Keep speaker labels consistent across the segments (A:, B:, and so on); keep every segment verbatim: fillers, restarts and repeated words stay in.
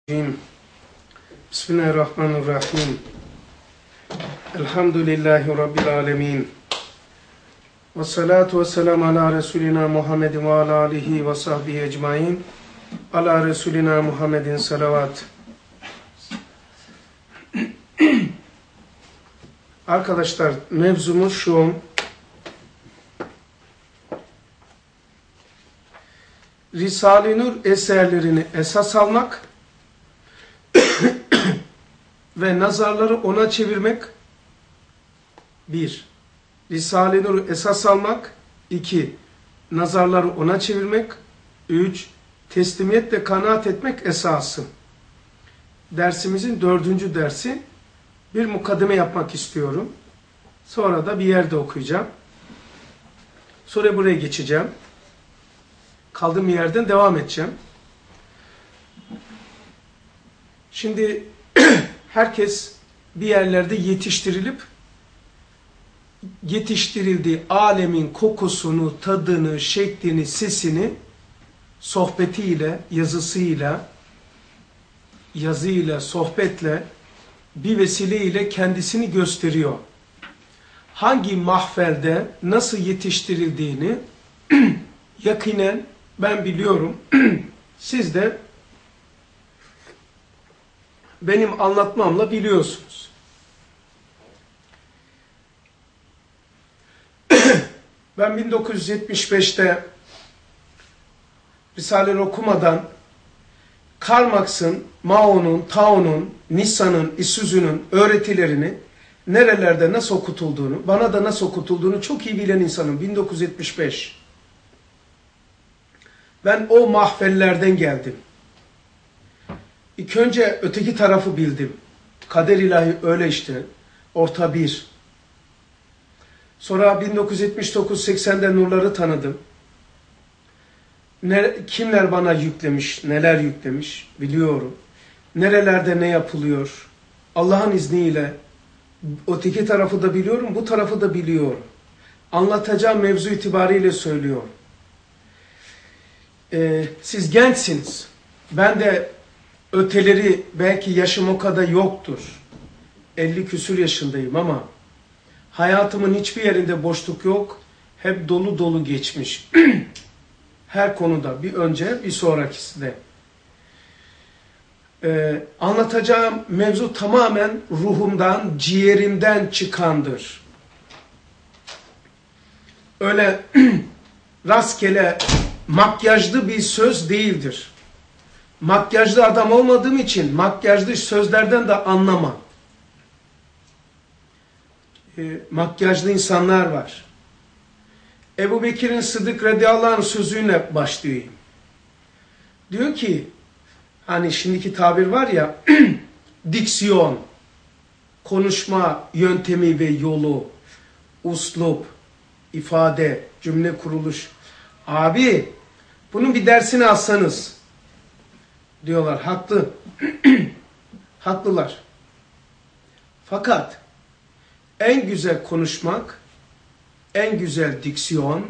A: Bismillahirrahmanirrahim. Elhamdülillahi Rabbil alemin. Ve salatu ve selamu ala Resulina Muhammedin ve ala alihi ve sahbihi ecmain. Ala Resulina Muhammedin salavat. Arkadaşlar, mevzumuz şu. Risale-i Nur eserlerini esas almak ve nazarları ona çevirmek. Bir, Risale-i Nur'u esas almak. İki, nazarları ona çevirmek. Üç, teslimiyetle kanaat etmek esası. Dersimizin dördüncü dersi. Bir mukaddime yapmak istiyorum. Sonra da bir yerde okuyacağım. Sonra buraya geçeceğim. Kaldığım yerden devam edeceğim. Şimdi herkes bir yerlerde yetiştirilip yetiştirildiği alemin kokusunu, tadını, şeklini, sesini sohbetiyle, yazısıyla, yazıyla, sohbetle bir vesileyle kendisini gösteriyor. Hangi mahfelde nasıl yetiştirildiğini yakinen ben biliyorum. Siz de benim anlatmamla biliyorsunuz. Ben bin dokuz yüz yetmiş beşte Risale-i okumadan Karl Marx'ın, Mao'nun, Tao'nun, Nissan'ın, Isuzu'nun öğretilerini nerelerde nasıl okutulduğunu, bana da nasıl okutulduğunu çok iyi bilen insanım. bin dokuz yüz yetmiş beş. Ben o mahfellerden geldim. İlk önce öteki tarafı bildim. Kader ilahi öyle işte. Orta bir. Sonra bin dokuz yüz yetmiş dokuz seksende nurları tanıdım. Ne, kimler bana yüklemiş, neler yüklemiş biliyorum. Nerelerde ne yapılıyor. Allah'ın izniyle öteki tarafı da biliyorum, bu tarafı da biliyorum. Anlatacağım mevzu itibariyle söylüyorum. Ee, siz gençsiniz. Ben de öteleri belki yaşım o kadar yoktur. elli küsur yaşındayım ama hayatımın hiçbir yerinde boşluk yok. Hep dolu dolu geçmiş. Her konuda bir önce bir sonrakisi de. Ee, anlatacağım mevzu tamamen ruhumdan, ciğerimden çıkandır. Öyle rastgele makyajlı bir söz değildir. Makyajlı adam olmadığım için makyajlı sözlerden de anlamam. E, makyajlı insanlar var. Ebu Bekir'in Sıddık radıyallahu anh sözüyle başlayayım. Diyor ki, hani şimdiki tabir var ya, diksiyon, konuşma yöntemi ve yolu, uslup, ifade, cümle kuruluş. Abi, bunun bir dersini alsanız diyorlar. Haklı. Haklılar. Fakat en güzel konuşmak, en güzel diksiyon,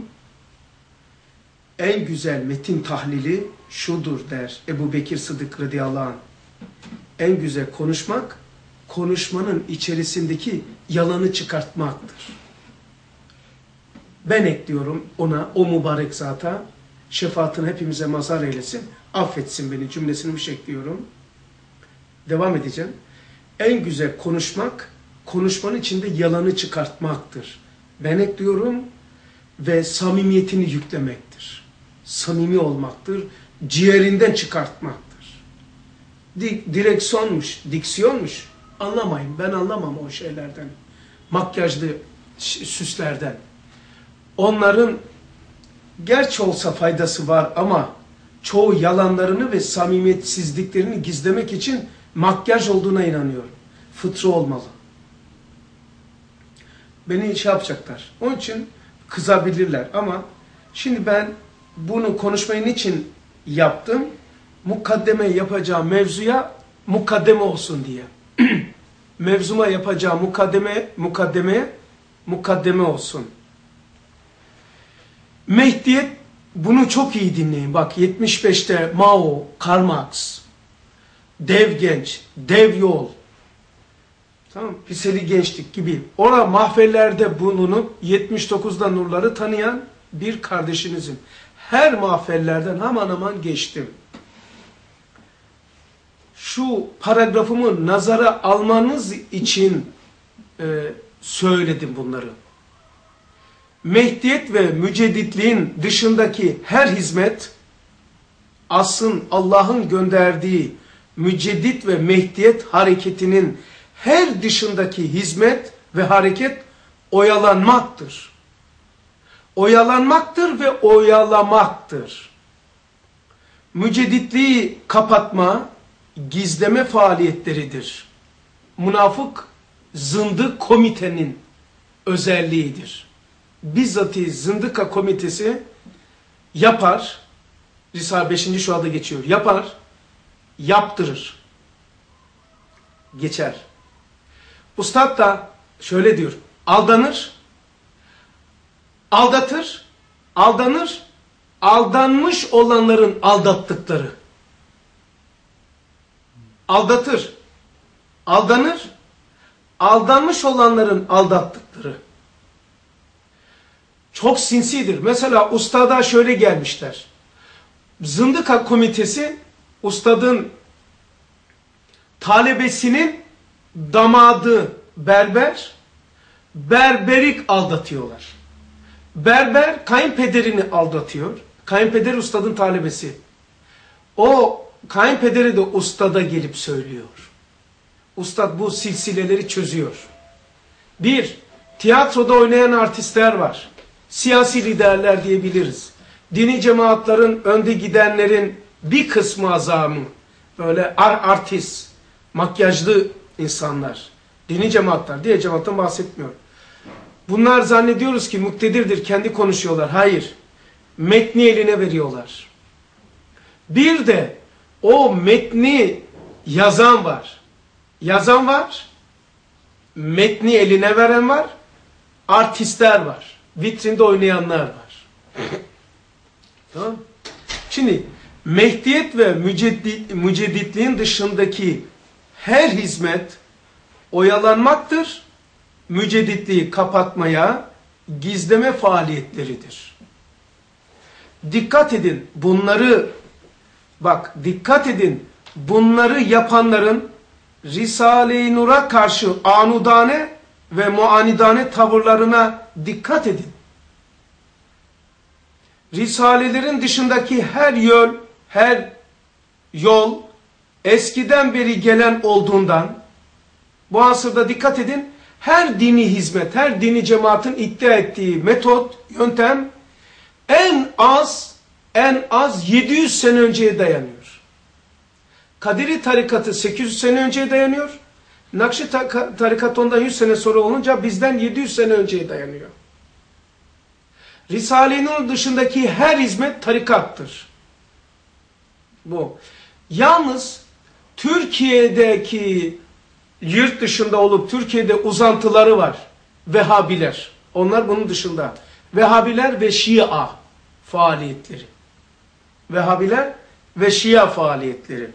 A: en güzel metin tahlili şudur der Ebu Bekir Sıddık radıyallahu anh. En güzel konuşmak, konuşmanın içerisindeki yalanı çıkartmaktır. Ben ekliyorum ona, o mübarek zata, şefaatini hepimize mazhar eylesin, affetsin beni cümlesini bir şey ekliyorum. Devam edeceğim. En güzel konuşmak, konuşmanın içinde yalanı çıkartmaktır. Ben ekliyorum ve samimiyetini yüklemektir. Samimi olmaktır, ciğerinden çıkartmaktır. Di direksiyonmuş, diksiyonmuş, anlamayın, ben anlamam o şeylerden. Makyajlı süslerden. Onların gerçi olsa faydası var ama çoğu yalanlarını ve samimiyetsizliklerini gizlemek için makyaj olduğuna inanıyorum. Fıtrı olmalı. Beni şey yapacaklar. Onun için kızabilirler ama şimdi ben bunu konuşmayı niçin yaptım? Mukaddeme yapacağım mevzuya mukaddeme olsun diye. Mevzuma yapacağım mukaddeme, mukaddemeye mukaddeme olsun. Mehdiyet, bunu çok iyi dinleyin. Bak yetmiş beşte Mao, Karl Marx, dev genç, dev yol, tamam, liseli gençlik gibi. Orada mahfellerde bulunup yetmiş dokuzda nurları tanıyan bir kardeşinizim. Her mahfellerden hemen hemen geçtim. Şu paragrafımı nazara almanız için e, söyledim bunları. Mehdiyet ve mücedditliğin dışındaki her hizmet, asrın Allah'ın gönderdiği müceddit ve mehdiyet hareketinin her dışındaki hizmet ve hareket oyalanmaktır. Oyalanmaktır ve oyalamaktır. Mücedditliği kapatma, gizleme faaliyetleridir. Münafık, zındık komitenin özelliğidir. Bizzati zındıka komitesi yapar, Risale beşinci şuada geçiyor, yapar, yaptırır, geçer. Ustad da şöyle diyor, aldanır, aldatır, aldanır, aldanmış olanların aldattıkları. Aldatır, aldanır, aldanmış olanların aldattıkları. Çok sinsidir. Mesela ustada şöyle gelmişler. Zındıka komitesi, ustadın talebesinin damadı berber, berberik aldatıyorlar. Berber kayınpederini aldatıyor. Kayınpeder ustadın talebesi. O kayınpederi de ustada gelip söylüyor. Ustad bu silsileleri çözüyor. Bir, tiyatroda oynayan artistler var. Siyasi liderler diyebiliriz. Dini cemaatlerin önde gidenlerin bir kısmı azamı. Böyle artist, makyajlı insanlar. Dini cemaatler, diye cemaatten bahsetmiyorum. Bunlar zannediyoruz ki muktedirdir, kendi konuşuyorlar. Hayır. Metni eline veriyorlar. Bir de o metni yazan var. Yazan var. Metni eline veren var. Artistler var. Vitrinde oynayanlar var. Tamam. Şimdi mehdiyet ve müceddit, mücedditliğin dışındaki her hizmet oyalanmaktır. Mücedditliği kapatmaya, gizleme faaliyetleridir. Dikkat edin, bunları, bak dikkat edin, bunları yapanların Risale-i Nur'a karşı anudane ve muanidane tavırlarına dikkat edin. Risalelerin dışındaki her yol, her yol eskiden beri gelen olduğundan, bu asırda dikkat edin, her dini hizmet, her dini cemaatin iddia ettiği metot, yöntem en az, en az yedi yüz sene önceye dayanıyor. Kadiri tarikatı sekiz yüz sene önceye dayanıyor. Nakşi tarikatı ondan yüz sene sonra olunca bizden yedi yüz sene önceye dayanıyor. Risale-i Nur dışındaki her hizmet tarikattır. Bu. Yalnız Türkiye'deki yurt dışında olup Türkiye'de uzantıları var. Vehhabiler. Onlar bunun dışında. Vehhabiler ve Şia faaliyetleri. Vehhabiler ve Şia faaliyetleri.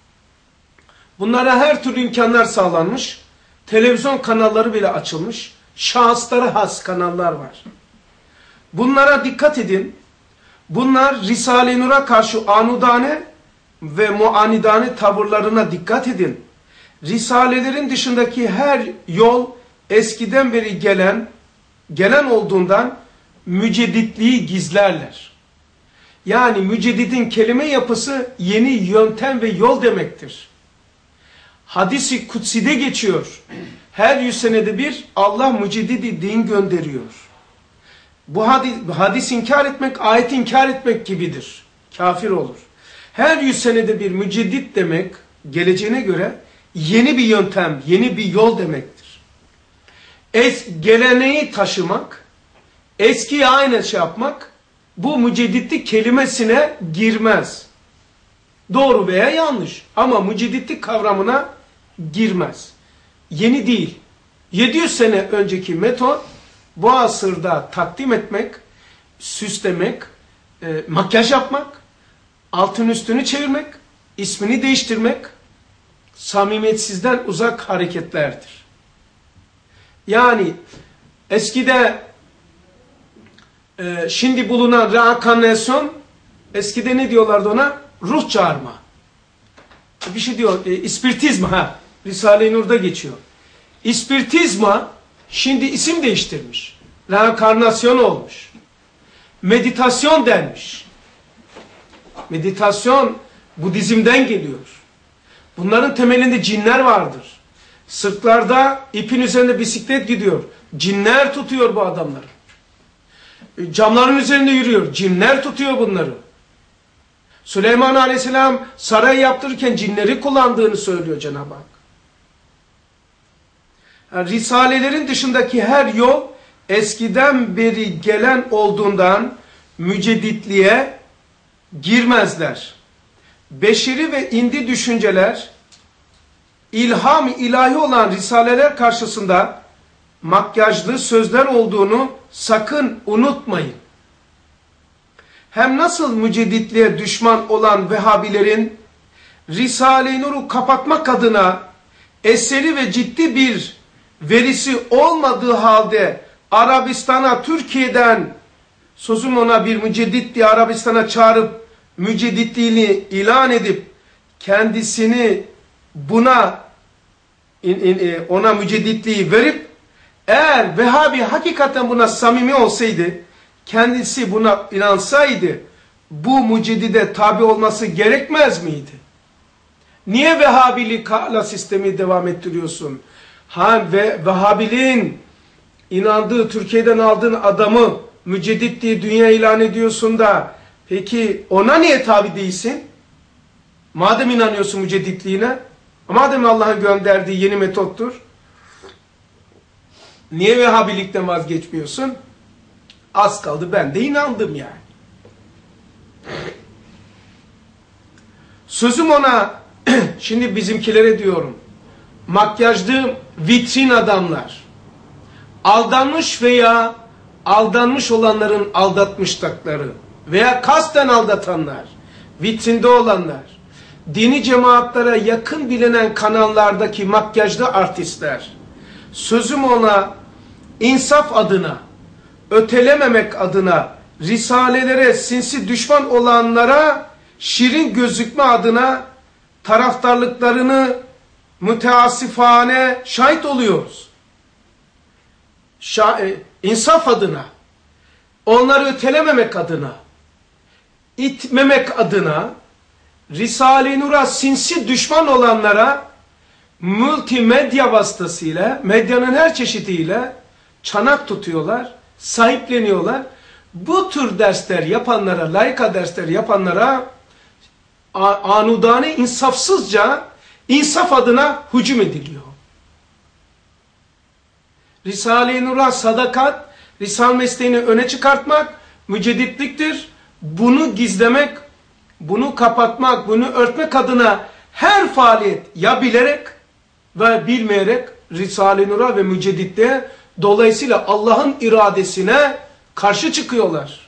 A: Bunlara her türlü imkanlar sağlanmış. Televizyon kanalları bile açılmış. Şahıslara has kanallar var. Bunlara dikkat edin. Bunlar Risale-i Nur'a karşı anudane ve muanidane tavırlarına dikkat edin. Risalelerin dışındaki her yol eskiden beri gelen, gelen olduğundan mücedditliği gizlerler. Yani müceddidin kelime yapısı yeni yöntem ve yol demektir. Hadis-i kutside geçiyor. Her yüz senede bir Allah müceddidi din gönderiyor. Bu hadis, hadis inkar etmek, ayet inkar etmek gibidir. Kafir olur. Her yüz senede bir müceddit demek, geleceğine göre yeni bir yöntem, yeni bir yol demektir. Es, geleneği taşımak, eskiye aynı şey yapmak, bu mücedditlik kelimesine girmez. Doğru veya yanlış. Ama mücedditlik kavramına girmez. Yeni değil. yedi yüz sene önceki metot, bu asırda takdim etmek, süslemek, e, makyaj yapmak, altın üstünü çevirmek, ismini değiştirmek, samimiyetsizden uzak hareketlerdir. Yani eskide e, şimdi bulunan reenkarnasyon, eskide ne diyorlardı ona? Ruh çağırma. Bir şey diyor, e, ispiritizma, ha. Risale-i Nur'da geçiyor. İspiritizma şimdi isim değiştirmiş. Reenkarnasyon olmuş. Meditasyon denmiş. Meditasyon Budizm'den geliyor. Bunların temelinde cinler vardır. Sırtlarda ipin üzerinde bisiklet gidiyor. Cinler tutuyor bu adamları. Camların üzerinde yürüyor. Cinler tutuyor bunları. Süleyman Aleyhisselam saray yaptırırken cinleri kullandığını söylüyor Cenab-ı Hak. Yani risalelerin dışındaki her yol eskiden beri gelen olduğundan mücedditliğe girmezler. Beşeri ve indi düşünceler, ilham ilahi olan risaleler karşısında makyajlı sözler olduğunu sakın unutmayın. Hem nasıl mücedditliğe düşman olan Vehhabilerin Risale-i Nur'u kapatmak adına eseri ve ciddi bir verisi olmadığı halde Arabistan'a, Türkiye'den sözüm ona bir müceddit diye Arabistan'a çağırıp mücedditliğini ilan edip kendisini buna ona mücedditliği verip eğer Vehhabi hakikaten buna samimi olsaydı, kendisi buna inansaydı bu müceddide tabi olması gerekmez miydi? Niye Vehhabilik hala sistemi devam ettiriyorsun? Ha ve Vehhabiliğin inandığı, Türkiye'den aldığın adamı müceddit diye dünya ilan ediyorsun da peki ona niye tabi değilsin? Madem inanıyorsun mücedditliğine, madem Allah'ın gönderdiği yeni metottur, niye Vehhabilikten vazgeçmiyorsun? Az kaldı ben de inandım yani. Sözüm ona, şimdi bizimkilere diyorum, makyajlı vitrin adamlar, aldanmış veya aldanmış olanların aldatmışlıkları veya kasten aldatanlar, vitrinde olanlar, dini cemaatlere yakın bilinen kanallardaki makyajlı artistler, sözüm ona insaf adına, ötelememek adına, risalelere sinsi düşman olanlara şirin gözükme adına taraftarlıklarını müteasifane şahit oluyoruz. Şa e, insaf adına, onları ötelememek adına, itmemek adına, Risale-i Nur'a sinsi düşman olanlara multimedya vasıtasıyla, medyanın her çeşidiyle çanak tutuyorlar, sahipleniyorlar. Bu tür dersler yapanlara, laika dersler yapanlara anudane, insafsızca insaf adına hücum ediliyor. Risale-i Nur'a sadakat, Risale mesleğini öne çıkartmak mücedditliktir. Bunu gizlemek, bunu kapatmak, bunu örtmek adına her faaliyet ya bilerek ve bilmeyerek Risale-i Nur'a ve mücedditliğe, dolayısıyla Allah'ın iradesine karşı çıkıyorlar.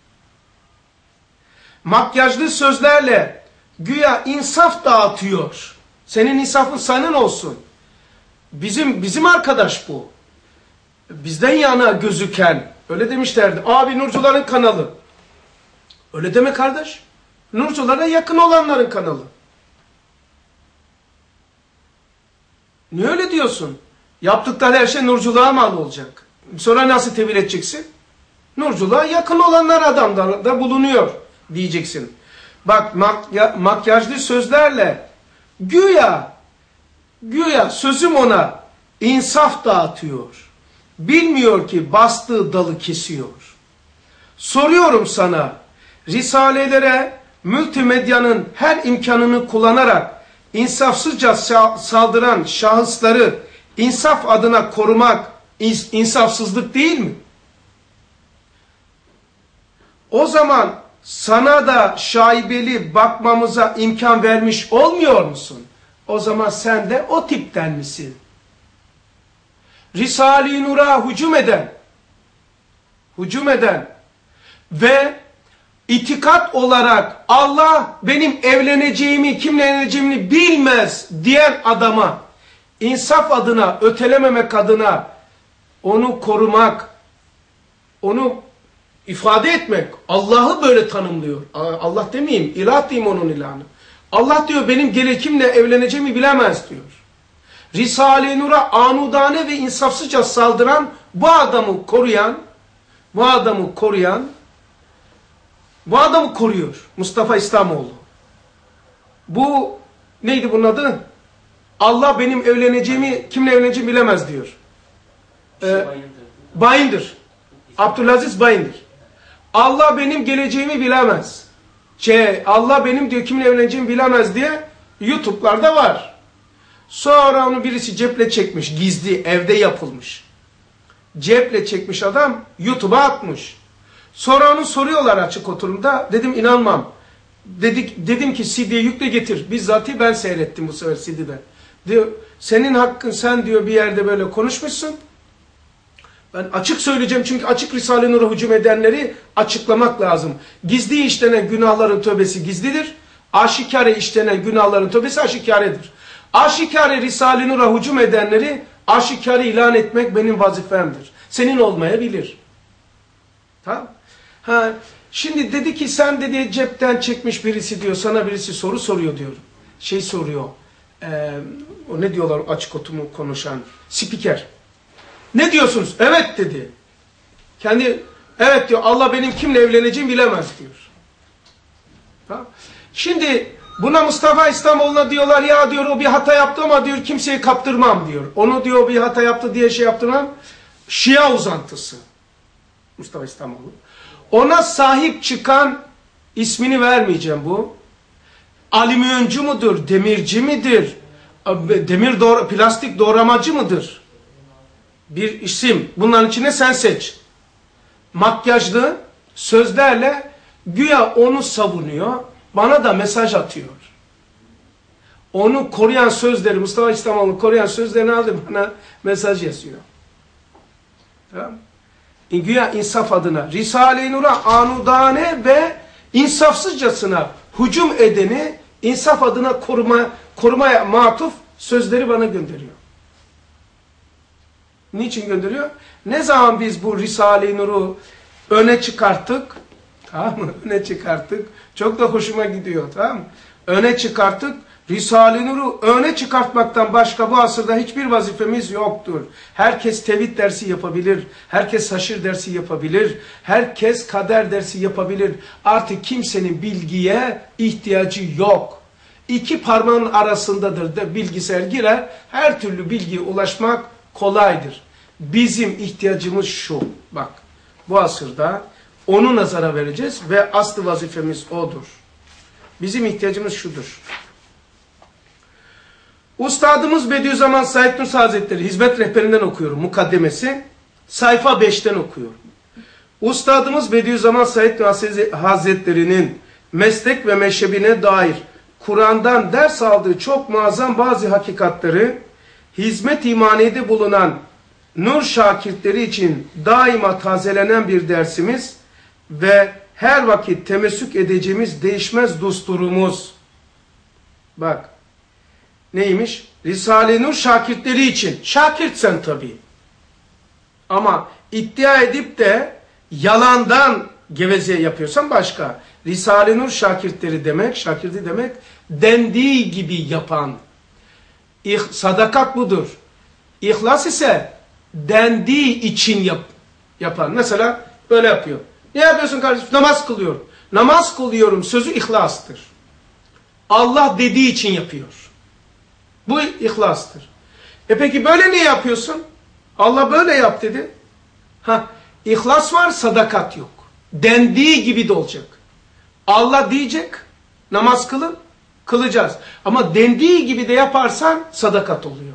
A: Makyajlı sözlerle güya insaf dağıtıyor. Senin insafın senin olsun. Bizim bizim arkadaş bu. Bizden yana gözüken, öyle demişlerdi. Abi Nurcuların kanalı. Öyle deme kardeş. Nurculara yakın olanların kanalı. Niye öyle diyorsun? Yaptıkları her şey Nurculuğa mal olacak. Sonra nasıl tevil edeceksin? Nurculuğa yakın olanlar adamlar da bulunuyor diyeceksin. Bak makya, makyajlı sözlerle güya, güya sözüm ona insaf dağıtıyor. Bilmiyor ki bastığı dalı kesiyor. Soruyorum sana, risalelere multimedyanın her imkanını kullanarak insafsızca saldıran şahısları insaf adına korumak insafsızlık değil mi? O zaman sana da şaibeli bakmamıza imkan vermiş olmuyor musun? O zaman sen de o tipten misin? Risale-i Nur'a hücum eden, hücum eden ve itikat olarak Allah benim evleneceğimi, kimle evleneceğimi bilmez diyen adama insaf adına, ötelememek adına onu korumak, onu ifade etmek, Allah'ı böyle tanımlıyor. Allah demeyeyim, ilah diyeyim onun ilahını. Allah diyor benim gele kimle evleneceğimi bilemez diyor. Risale-i Nur'a anudane ve insafsızca saldıran bu adamı koruyan, bu adamı koruyan, bu adamı koruyor Mustafa İslamoğlu. Bu neydi bunun adı? Allah benim evleneceğimi, kimle evleneceğimi bilemez diyor. Ee, Bayındır. Abdülaziz Bayındır. Allah benim geleceğimi bilemez. Şey, Allah benim diyor kimle evleneceğimi bilemez diye YouTube'larda var. Sonra onu birisi ceple çekmiş. Gizli, evde yapılmış. Ceple çekmiş adam, YouTube'a atmış. Sonra onu soruyorlar açık oturumda. Dedim inanmam. Dedik, dedim ki C D'ye yükle getir. Bizzati ben seyrettim bu sefer C D'de. Diyor, senin hakkın, sen diyor bir yerde böyle konuşmuşsun. Ben açık söyleyeceğim çünkü açık Risale-i Nur'a hücum edenleri açıklamak lazım. Gizli işlenen günahların tövbesi gizlidir. Aşikare işlenen günahların tövbesi aşikaredir. Aşikare Risale-i Nur'a hücum edenleri aşikare ilan etmek benim vazifemdir. Senin olmayabilir. Tamam. Ha, şimdi dedi ki sen dedi cepten çekmiş birisi diyor, sana birisi soru soruyor diyor. Şey soruyor, e, o ne diyorlar açık otumu konuşan, spiker. Ne diyorsunuz? Evet dedi. Kendi, evet diyor, Allah benim kimle evleneceğimi bilemez diyor. Tamam. Şimdi buna Mustafa İslamoğlu'na diyorlar ya diyor o bir hata yaptı ama diyor kimseyi kaptırmam diyor. Onu diyor bir hata yaptı diye şey yaptırmam. Şia uzantısı. Mustafa İslamoğlu. Ona sahip çıkan, ismini vermeyeceğim bu. Alüminyoncu mudur? Demirci midir? Demir doğra, plastik doğramacı mıdır? Bir isim. Bunların içine sen seç. Makyajlı sözlerle güya onu savunuyor. Bana da mesaj atıyor. Onu koruyan sözleri, Mustafa İslamoğlu'nu koruyan sözlerini aldı bana mesaj yazıyor. Tamam. Güya insaf adına Risale-i Nur'a anudane ve insafsızcasına hücum edeni insaf adına koruma, korumaya matuf sözleri bana gönderiyor. Niçin gönderiyor? Ne zaman biz bu Risale-i Nur'u öne çıkarttık, tamam mı? Öne çıkarttık. Çok da hoşuma gidiyor, tamam mı? Öne çıkarttık. Risale-i Nur'u öne çıkartmaktan başka bu asırda hiçbir vazifemiz yoktur. Herkes tevhid dersi yapabilir. Herkes haşir dersi yapabilir. Herkes kader dersi yapabilir. Artık kimsenin bilgiye ihtiyacı yok. İki parmağın arasındadır da bilgisayar girer. Her türlü bilgiye ulaşmak kolaydır. Bizim ihtiyacımız şu. Bak, bu asırda onu nazara vereceğiz ve aslı vazifemiz odur. Bizim ihtiyacımız şudur. Ustadımız Bediüzzaman Said Nursi Hazretleri, Hizmet Rehberinden okuyorum, mukaddemesi. Sayfa beşten okuyorum. Ustadımız Bediüzzaman Said Nursi Hazretleri'nin meslek ve meşrebine dair Kur'an'dan ders aldığı çok muazzam bazı hakikatleri hizmet imaniyede bulunan nur şakirtleri için daima tazelenen bir dersimiz ve her vakit temessük edeceğimiz değişmez düsturumuz. Bak, neymiş? Risale-i Nur şakirtleri için. Şakirtsen tabii. Ama iddia edip de yalandan geveze yapıyorsan başka. Risale-i Nur şakirtleri demek, şakirti demek, dendiği gibi yapan. Sadakat budur. İhlas ise dendiği için yap, yapan. Mesela böyle yapıyor. Ne yapıyorsun kardeşim? Namaz kılıyorum. Namaz kılıyorum sözü ihlastır. Allah dediği için yapıyor. Bu ihlastır. E peki böyle niye yapıyorsun? Allah böyle yap dedi. Ha, ihlas var, sadakat yok. Dendiği gibi de olacak. Allah diyecek, namaz kılın, kılacağız. Ama dendiği gibi de yaparsan sadakat oluyor.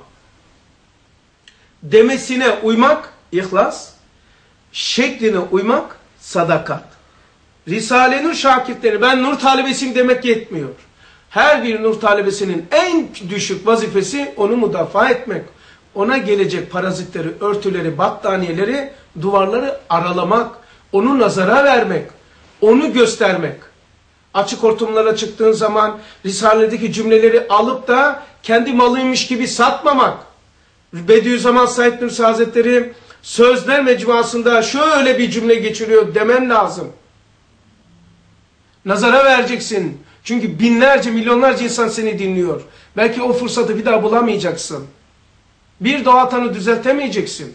A: Demesine uymak, ihlas, şekline uymak, sadakat. Risale-i Nur şakirtleri, ben nur talebesiyim demek yetmiyor. Her bir nur talebesinin en düşük vazifesi onu müdafaa etmek. Ona gelecek parazitleri, örtüleri, battaniyeleri, duvarları aralamak, onu nazara vermek. Onu göstermek. Açık ortamlara çıktığın zaman Risale'deki cümleleri alıp da kendi malıymış gibi satmamak. Bediüzzaman Said Nursi Hazretleri Sözler Mecmuası'nda şöyle bir cümle geçiriyor demen lazım. Nazara vereceksin. Çünkü binlerce, milyonlarca insan seni dinliyor. Belki o fırsatı bir daha bulamayacaksın. Bir doğatanı düzeltemeyeceksin.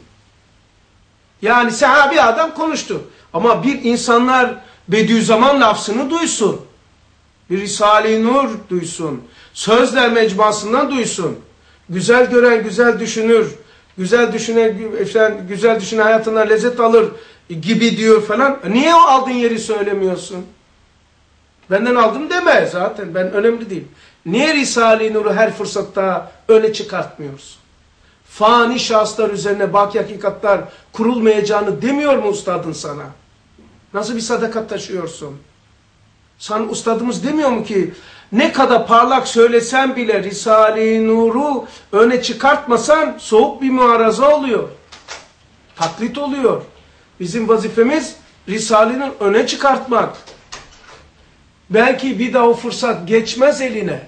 A: Yani sen bir adam konuştu. Ama bir insanlar Bediüzzaman lafzını duysun. Bir Risale-i Nur duysun. Sözler Mecmuası'ndan duysun. Güzel gören güzel düşünür. Güzel düşünen, güzel düşünen hayatından lezzet alır gibi diyor falan. Niye o aldığın yeri söylemiyorsun? Benden aldım deme zaten. Ben önemli değil. Niye Risale-i Nur'u her fırsatta öne çıkartmıyorsun? Fani şahıslar üzerine baki hakikatler kurulmayacağını demiyor mu ustadın sana? Nasıl bir sadakat taşıyorsun? Sana ustadımız demiyor mu ki ne kadar parlak söylesen bile Risale-i Nur'u öne çıkartmasan soğuk bir muaraza oluyor. Taklit oluyor. Bizim vazifemiz Risale-i Nur öne çıkartmak. Belki bir daha o fırsat geçmez eline.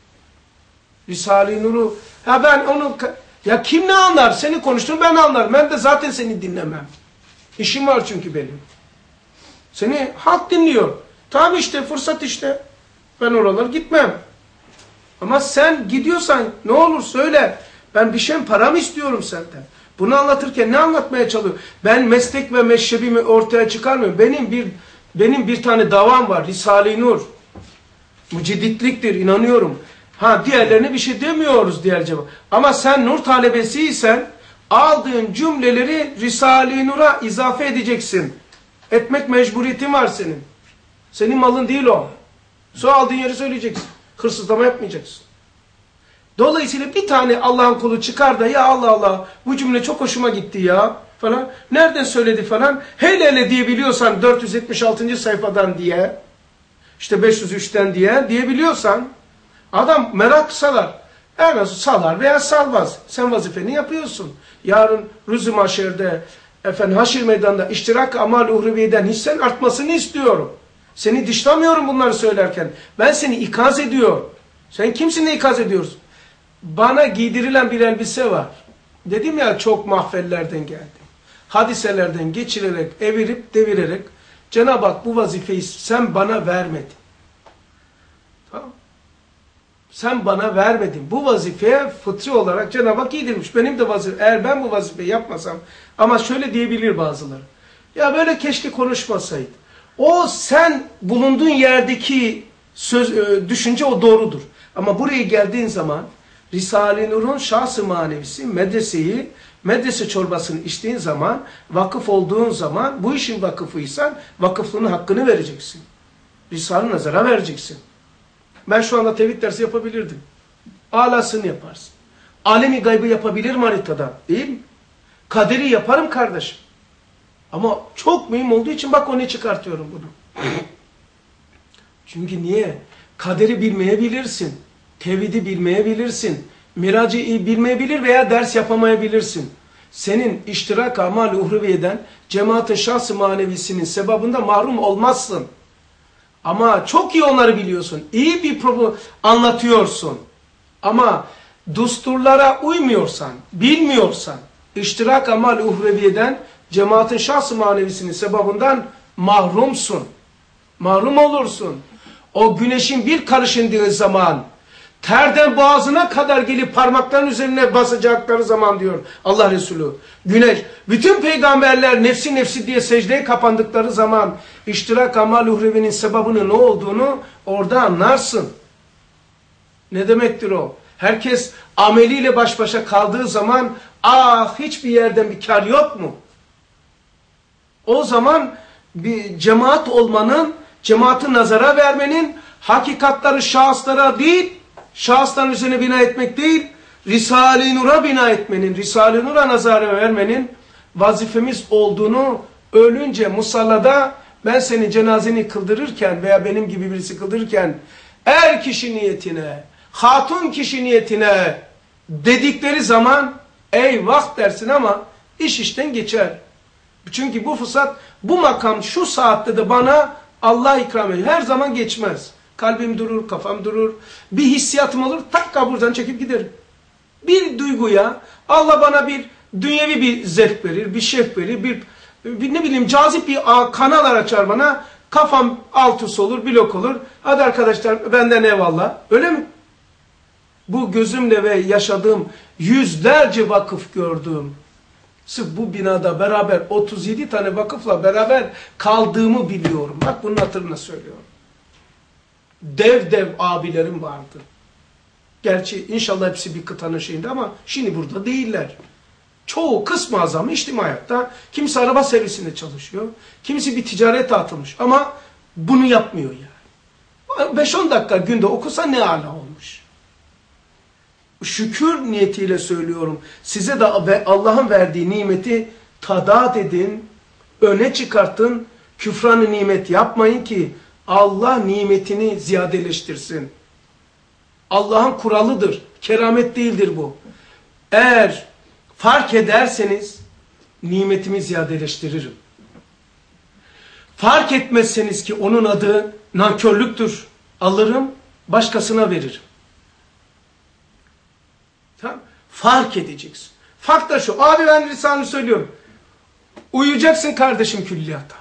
A: Risale-i Nur'u, ya ben onu, ya kim ne anlar? Seni konuştun ben anlarım. Ben de zaten seni dinlemem. İşim var çünkü benim. Seni halk dinliyor. Tamam işte fırsat işte. Ben oralara gitmem. Ama sen gidiyorsan ne olur söyle. Ben bir şey param istiyorum senden. Bunu anlatırken ne anlatmaya çalışıyorum? Ben meslek ve meşrebimi ortaya çıkarmıyorum. Benim bir benim bir tane davam var. Risale-i Nur. Mücedditliktir inanıyorum. Ha diğerlerine bir şey demiyoruz diğer cevap. Ama sen nur talebesiysen aldığın cümleleri Risale-i Nur'a izafe edeceksin. Etmek mecburiyetin var senin. Senin malın değil o. Sonra aldığın yeri söyleyeceksin. Hırsızlama yapmayacaksın. Dolayısıyla bir tane Allah'ın kulu çıkar da ya Allah Allah bu cümle çok hoşuma gitti ya falan. Nereden söyledi falan. Hele hele diyebiliyorsan dört yüz yetmiş altıncı sayfadan diye işte beş yüz üçten diye diyebiliyorsan adam merak salar. En az salar veya salmaz. Sen vazifeni yapıyorsun. Yarın Rüz-ü Mahşer'de efendim Haşir Meydanı'nda iştirak amal uhreviyeden hissen artmasını istiyorum. Seni dışlamıyorum bunları söylerken. Ben seni ikaz ediyorum. Sen kimsin de ikaz ediyorsun? Bana giydirilen bir elbise var. Dedim ya çok mahfellerden geldim. Hadiselerden geçirerek, evirip devirerek Cenab-ı Hak bu vazifeyi sen bana vermedin. Tamam. Sen bana vermedin. Bu vazifeye fıtri olarak Cenab-ı Hak giydirmiş. Benim de vazife. Eğer ben bu vazifeyi yapmasam ama şöyle diyebilir bazıları. Ya böyle keşke konuşmasaydı. O sen bulunduğun yerdeki söz, düşünce o doğrudur. Ama buraya geldiğin zaman Risale-i Nur'un şahs-ı manevisi, medreseyi, medrese çorbasını içtiğin zaman, vakıf olduğun zaman, bu işin vakıfıysan vakıflığının hakkını vereceksin. Risale-i Nazar'a vereceksin. Ben şu anda tevhid dersi yapabilirdim. Alasını yaparsın. Alemi gaybı yapabilirim haritadan, değil mi? Kaderi yaparım kardeşim. Ama çok mühim olduğu için bak onu çıkartıyorum bunu. Çünkü niye? Kaderi bilmeyebilirsin. Tevhidi bilmeyebilirsin. Miracı bilmeyebilir veya ders yapamayabilirsin. Senin iştirak amal-i uhreviyeden cemaat-ı şahs-ı manevisinin sebabında mahrum olmazsın. Ama çok iyi onları biliyorsun. İyi bir problem anlatıyorsun. Ama düsturlara uymuyorsan, bilmiyorsan, iştirak amal-i uhreviyeden cemaatin şahs-ı manevisinin sebabından mahrumsun. Mahrum olursun. O güneşin bir karışındığı zaman terden boğazına kadar gelip parmakların üzerine basacakları zaman diyor Allah Resulü. Güneş, bütün peygamberler nefsi nefsi diye secdeye kapandıkları zaman iştirak amal uhrevinin sebebinin ne olduğunu orada anlarsın. Ne demektir o? Herkes ameliyle baş başa kaldığı zaman ah hiçbir yerden bir kar yok mu? O zaman bir cemaat olmanın, cemaati nazara vermenin, hakikatları şahıslara değil, şahısların üzerine bina etmek değil, Risale-i Nur'a bina etmenin, Risale-i Nur'a nazara vermenin vazifemiz olduğunu ölünce musallada ben senin cenazeni kıldırırken veya benim gibi birisi kıldırırken er kişi niyetine, hatun kişi niyetine dedikleri zaman eyvah dersin ama iş işten geçer. Çünkü bu fırsat, bu makam şu saatte de bana Allah ikram ediyor. Her zaman geçmez. Kalbim durur, kafam durur. Bir hissiyatım olur, tak buradan çekip giderim. Bir duyguya Allah bana bir dünyevi bir zevk verir, bir şevk verir, bir, bir ne bileyim cazip bir kanal açar bana. Kafam alt üst olur, blok olur. Hadi arkadaşlar benden eyvallah. Öyle mi? Bu gözümle ve yaşadığım yüzlerce vakıf gördüğüm, sırf bu binada beraber otuz yedi tane vakıfla beraber kaldığımı biliyorum. Bak bunun hatırına söylüyorum. Dev dev abilerim vardı. Gerçi inşallah hepsi bir kıtanın şeyinde ama şimdi burada değiller. Çoğu kısmı azamı içtimai hayatta. Kimisi araba servisinde çalışıyor. Kimisi bir ticarete atılmış. Ama bunu yapmıyor yani. beş on dakika günde okusa ne âlâ olmuş. Şükür niyetiyle söylüyorum. Size de Allah'ın verdiği nimeti tadat edin. Öne çıkartın. Küfran-ı nimet yapmayın ki Allah nimetini ziyadeleştirsin. Allah'ın kuralıdır. Keramet değildir bu. Eğer fark ederseniz nimetimi ziyadeleştiririm. Fark etmezseniz ki onun adı nankörlüktür. Alırım, başkasına veririm. Tamam? Fark edeceksin. Fark da şu. Abi ben Risale'ni söylüyorum. Uyuyacaksın kardeşim külliyata.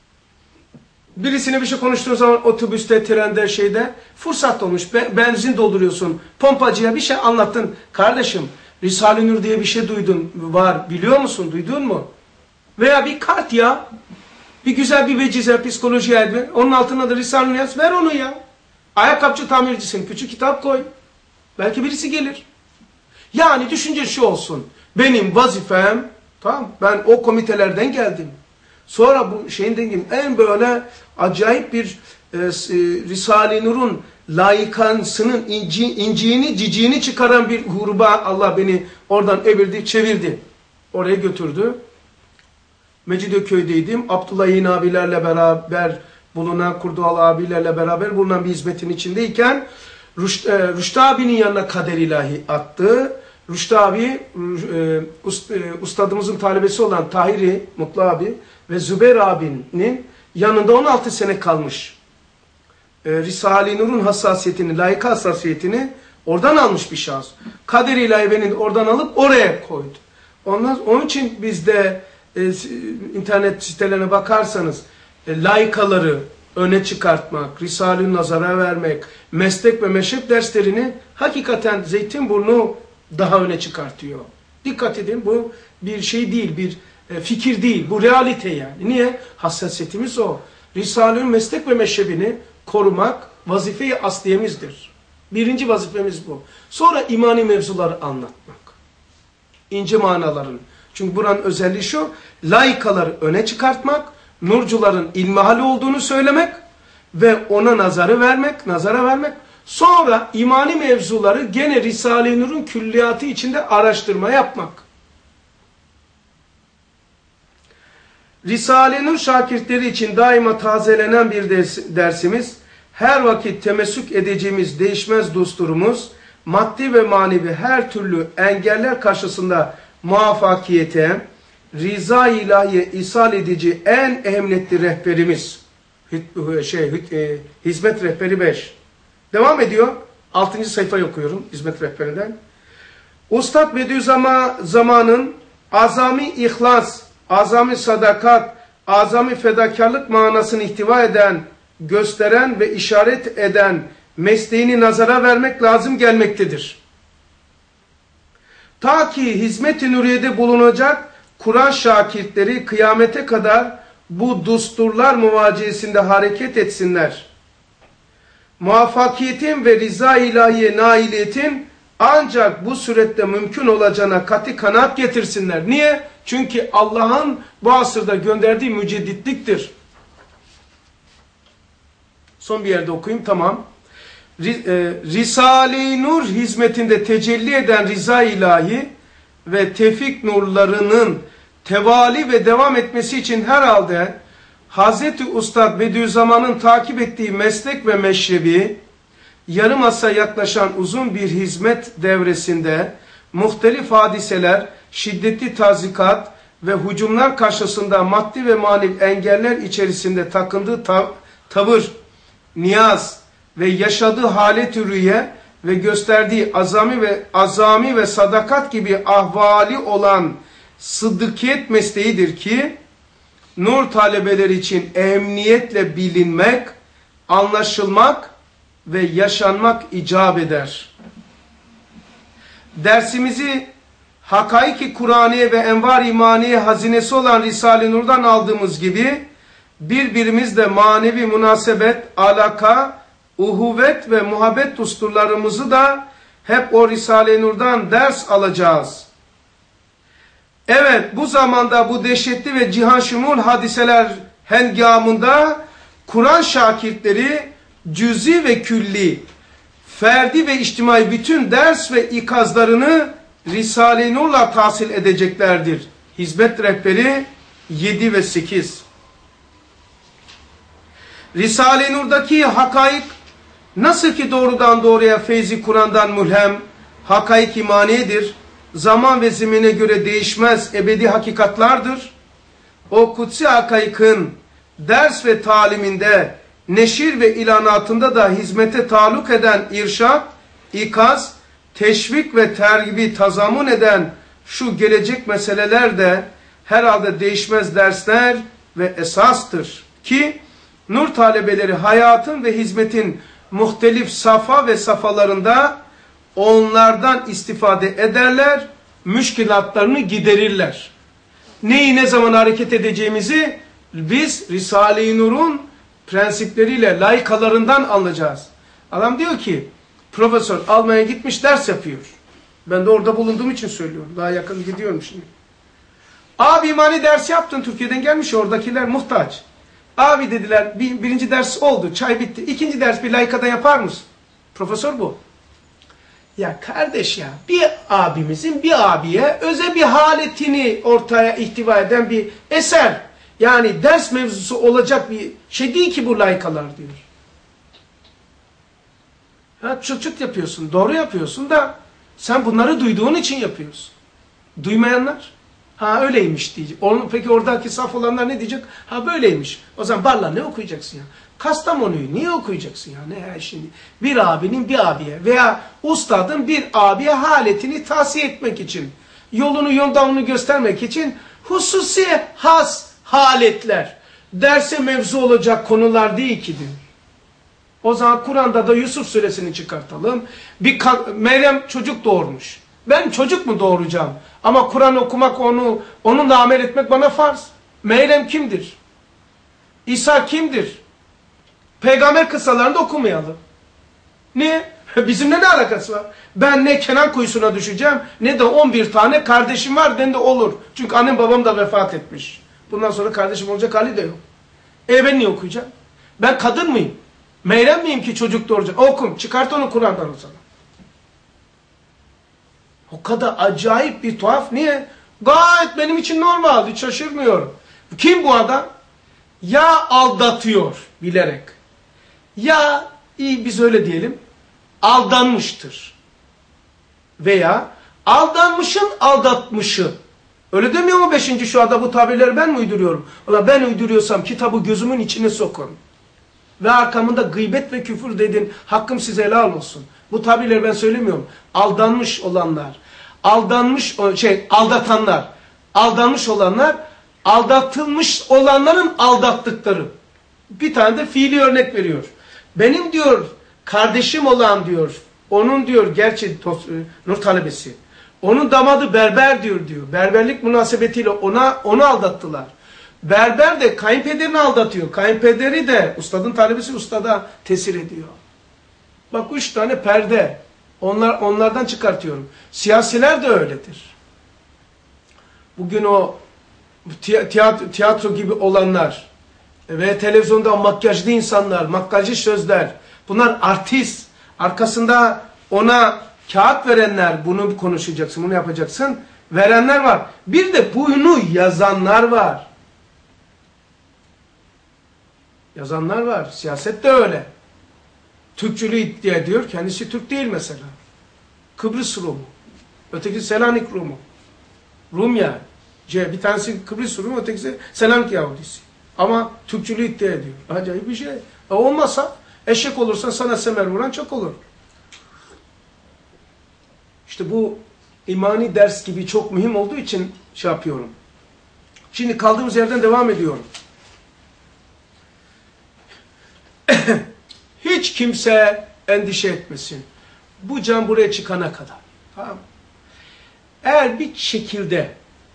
A: Birisine bir şey konuştuğun zaman otobüste, trende, şeyde fırsat olmuş. Be benzin dolduruyorsun. Pompacıya bir şey anlattın. Kardeşim Risale-i Nur diye bir şey duydun. Var. Biliyor musun? Duydun mu? Veya bir kart ya. Bir güzel bir vecize, psikoloji elbi. Onun altına da Risale-i Nur yaz. Ver onu ya. Ayakkabıcı tamircisin. Küçük kitap koy. Belki birisi gelir. Yani düşünce şu olsun. Benim vazifem, tamam, ben o komitelerden geldim. Sonra bu şeyin dediğim en böyle acayip bir e, Risale-i Nur'un layıkansının inci, inciğini, ciciğini çıkaran bir gruba Allah beni oradan evirdi, çevirdi. Oraya götürdü. Mecidiköy'deydim. Abdullah Yayın abilerle beraber bulunan, Kurdoğlu abilerle beraber bulunan bir hizmetin içindeyken Rüşt, e, Rüştü abinin yanına kader ilahi attı. Rüştü abi, e, ust, e, ustadımızın talebesi olan Tahiri Mutlu abi ve Zübeyir abinin yanında on altı sene kalmış. E, Risale-i Nur'un hassasiyetini, layıka hassasiyetini oradan almış bir şahıs. Kader ilahi beni oradan alıp oraya koydu. Ondan, onun için bizde e, internet sitelerine bakarsanız e, layıkaları öne çıkartmak, Risale-i Nazar'a vermek, meslek ve meşrep derslerini hakikaten Zeytinburnu daha öne çıkartıyor. Dikkat edin, bu bir şey değil, bir e, fikir değil, bu realite yani. Niye? Hassasiyetimiz o. Risale-i meslek ve meşrebini korumak vazife-i asliyemizdir. Birinci vazifemiz bu. Sonra imani mevzuları anlatmak. İnce manaların. Çünkü buranın özelliği şu, laikaları öne çıkartmak, nurcuların ilmihali olduğunu söylemek ve ona nazarı vermek, nazara vermek. Sonra imani mevzuları gene Risale-i Nur'un külliyatı içinde araştırma yapmak. Risale-i Nur şakirtleri için daima tazelenen bir ders, dersimiz, her vakit temessük edeceğimiz değişmez düsturumuz, maddi ve manevi her türlü engeller karşısında muvaffakiyete, Riza-i ilahiye ishal edici en ehemmiyetli rehberimiz. Şey, hizmet rehberi beş. Devam ediyor. altıncı sayfayı okuyorum hizmet rehberinden. Ustad Bediüzzaman'ın azami ihlas, azami sadakat, azami fedakarlık manasını ihtiva eden, gösteren ve işaret eden mesleğini nazara vermek lazım gelmektedir. Ta ki hizmet-i nuriyede bulunacak Kur'an şakirtleri kıyamete kadar bu düsturlar muvaciyesinde hareket etsinler. Muvaffakiyetin ve rıza ilahiye nailiyetin ancak bu surette mümkün olacağına katı kanaat getirsinler. Niye? Çünkü Allah'ın bu asırda gönderdiği mücedditliktir. Son bir yerde okuyayım, tamam. Risale-i Nur hizmetinde tecelli eden rıza ilahi ve tevfik nurlarının tevali ve devam etmesi için herhalde Hazreti Ustad Bediüzzaman'ın takip ettiği meslek ve meşrebi, yarım asra yaklaşan uzun bir hizmet devresinde muhtelif hadiseler, şiddetli tazikat ve hücumlar karşısında maddi ve manevi engeller içerisinde takındığı ta tavır, niyaz ve yaşadığı halet-i rüye ve gösterdiği azami ve azami ve sadakat gibi ahvali olan sıddıkiyet mesleğidir ki nur talebeleri için emniyetle bilinmek, anlaşılmak ve yaşanmak icap eder. Dersimizi Hakaik-i Kur'aniye ve Envar-i İmaniye hazinesi olan Risale-i Nur'dan aldığımız gibi birbirimizle manevi münasebet, alaka, uhuvvet ve muhabbet düsturlarımızı da hep o Risale-i Nur'dan ders alacağız. Evet, bu zamanda bu dehşetli ve cihan şumul hadiseler hengamında Kur'an şakirtleri cüzi ve külli, ferdi ve içtimai bütün ders ve ikazlarını Risale-i Nur'la tahsil edeceklerdir. Hizmet rehberi yedi ve sekiz. Risale-i Nur'daki hakaik nasıl ki doğrudan doğruya feyzi Kur'an'dan mülhem, hakaik imaniyedir, zaman ve zemine göre değişmez ebedi hakikatlardır. O kutsi hakaikin ders ve taliminde, neşir ve ilanatında da hizmete taluk eden irşad, ikaz, teşvik ve tergibi tazamun eden şu gelecek meseleler de herhalde değişmez dersler ve esastır ki nur talebeleri hayatın ve hizmetin muhtelif safa ve safalarında onlardan istifade ederler, müşkilatlarını giderirler. Neyi ne zaman hareket edeceğimizi biz Risale-i Nur'un prensipleriyle, layıkalarından anlayacağız. Adam diyor ki, profesör Almanya'ya gitmiş ders yapıyor. Ben de orada bulunduğum için söylüyorum. Daha yakın gidiyorum şimdi. Abi imani ders yaptın, Türkiye'den gelmiş, oradakiler muhtaç. Abi dediler, bir, birinci ders oldu, çay bitti. İkinci ders bir layıkada yapar mısın? Profesör bu. Ya kardeş ya, bir abimizin bir abiye özel bir haletini ortaya ihtiva eden bir eser. Yani ders mevzusu olacak bir şey değil ki bu layıkalar diyor. Ha, çıt çıt yapıyorsun, doğru yapıyorsun da sen bunları duyduğun için yapıyorsun. Duymayanlar, ha öyleymiş diyecek. Onun, peki oradaki saf olanlar ne diyecek? Ha böyleymiş. O zaman barla ne okuyacaksın ya? Kastamonu'yu niye okuyacaksın ya? Ne ya şimdi? Bir abinin bir abiye veya ustadın bir abiye haletini tahsiye etmek için, yolunu yordamını göstermek için hususi has haletler, derse mevzu olacak konular değil ki diyor. O zaman Kur'an'da da Yusuf suresini çıkartalım. Bir Meryem çocuk doğurmuş. Ben çocuk mu doğuracağım? Ama Kur'an okumak, onu onunla amel etmek bana farz. Meryem kimdir? İsa kimdir? Peygamber kıssalarında okumayalım. Niye? Bizimle ne alakası var? Ben ne Kenan kuyusuna düşeceğim, ne de on bir tane kardeşim var, ben de olur. Çünkü annem babam da vefat etmiş. Bundan sonra kardeşim olacak hali de yok. E ben niye okuyacağım? Ben kadın mıyım? Meyrem miyim ki çocuk doğuracak? Okum, çıkart onu Kur'an'dan o zaman. O kadar acayip bir tuhaf. Niye? Gayet benim için normal, hiç şaşırmıyorum. Kim bu adam? Ya aldatıyor bilerek, ya iyi biz öyle diyelim, aldanmıştır. Veya aldanmışın aldatmışı. Öyle demiyor mu beşinci şuada, bu tabirleri ben mi uyduruyorum? Ulan ben uyduruyorsam kitabı gözümün içine sokun. Ve arkamında gıybet ve küfür dedin, hakkım size helal olsun. Bu tabirleri ben söylemiyorum. Aldanmış olanlar, aldanmış şey aldatanlar, aldanmış olanlar, aldatılmış olanların aldattıkları. Bir tane de fiili örnek veriyor. Benim diyor kardeşim olan diyor, onun diyor gerçi nur talebesi. Onun damadı berber diyor diyor. Berberlik münasebetiyle ona onu aldattılar. Berber de kayınpederini aldatıyor. Kayınpederi de ustadın talebesi ustada tesir ediyor. Bak üç tane perde. Onlar onlardan çıkartıyorum. Siyasiler de öyledir. Bugün o tiyatro, tiyatro gibi olanlar ve televizyonda makyajlı insanlar, makyajlı sözler. Bunlar artist. Arkasında ona kağıt verenler, bunu konuşacaksın, bunu yapacaksın. Verenler var. Bir de bunu yazanlar var. Yazanlar var. Siyaset de öyle. Türkçülüğü iddia ediyor. Kendisi Türk değil mesela. Kıbrıs Rumu. Öteki Selanik Rumu. Rum yani. C, bir tanesi Kıbrıs Rumu, ötekisi Selanik Yahudisi. Ama Türkçülüğü iddia ediyor. Acayip bir şey. E olmazsa eşek olursan sana semer vuran çok olur. İşte bu imani ders gibi çok mühim olduğu için şey yapıyorum. Şimdi kaldığımız yerden devam ediyorum. Hiç kimse endişe etmesin. Bu can buraya çıkana kadar. Tamam mı? Eğer bir şekilde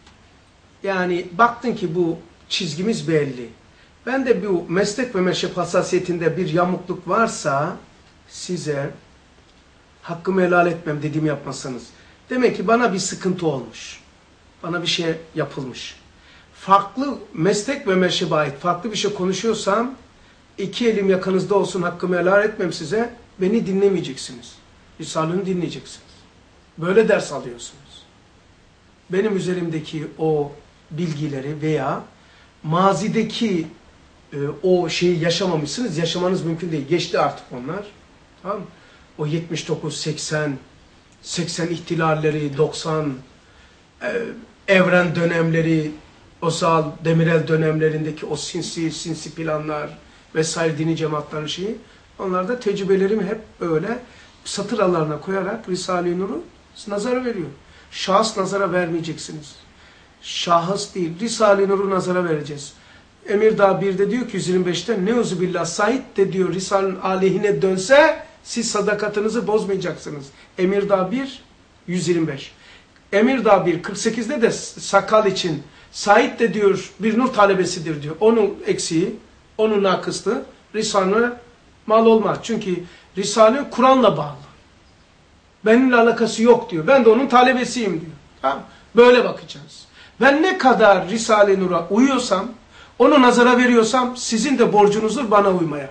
A: yani baktın ki bu çizgimiz belli. Ben de bu meslek ve meşrep hassasiyetinde bir yamukluk varsa size hakkımı helal etmem dediğimi yapmasanız. Demek ki bana bir sıkıntı olmuş. Bana bir şey yapılmış. Farklı meslek ve meşrebe ait farklı bir şey konuşuyorsam iki elim yakınızda olsun hakkımı helal etmem size. Beni dinlemeyeceksiniz. Risale'ni dinleyeceksiniz. Böyle ders alıyorsunuz. Benim üzerimdeki o bilgileri veya mazideki e, o şeyi yaşamamışsınız. Yaşamanız mümkün değil. Geçti artık onlar. Tamam mı? O yetmiş dokuz, seksen, seksen ihtilalleri, doksan e, evren dönemleri, Özal, Demirel dönemlerindeki o sinsi, sinsi planlar vesaire dini cemaatlerin şeyi. Onlarda tecrübelerimi hep öyle satır aralarına koyarak Risale-i Nur'u nazara veriyor. Şahıs nazara vermeyeceksiniz. Şahıs değil, Risale-i Nur'u nazara vereceğiz. Emirdağ birde diyor ki yüz yirmi beşte Neuzubillah Said de diyor Risale'nin aleyhine dönse siz sadakatinizi bozmayacaksınız. Emirdağ bir yüz yirmi beş. Emirdağ bir kırk sekizde de sakal için Said de diyor bir nur talebesidir diyor. Onun eksiği, onun nakıstı Risale mal olmaz. Çünkü Risale Kur'an'la bağlı. Benimle alakası yok diyor. Ben de onun talebesiyim diyor. Tamam. Böyle bakacağız. Ben ne kadar Risale-i Nur'a uyuyorsam, onu nazara veriyorsam sizin de borcunuzdur bana uymaya.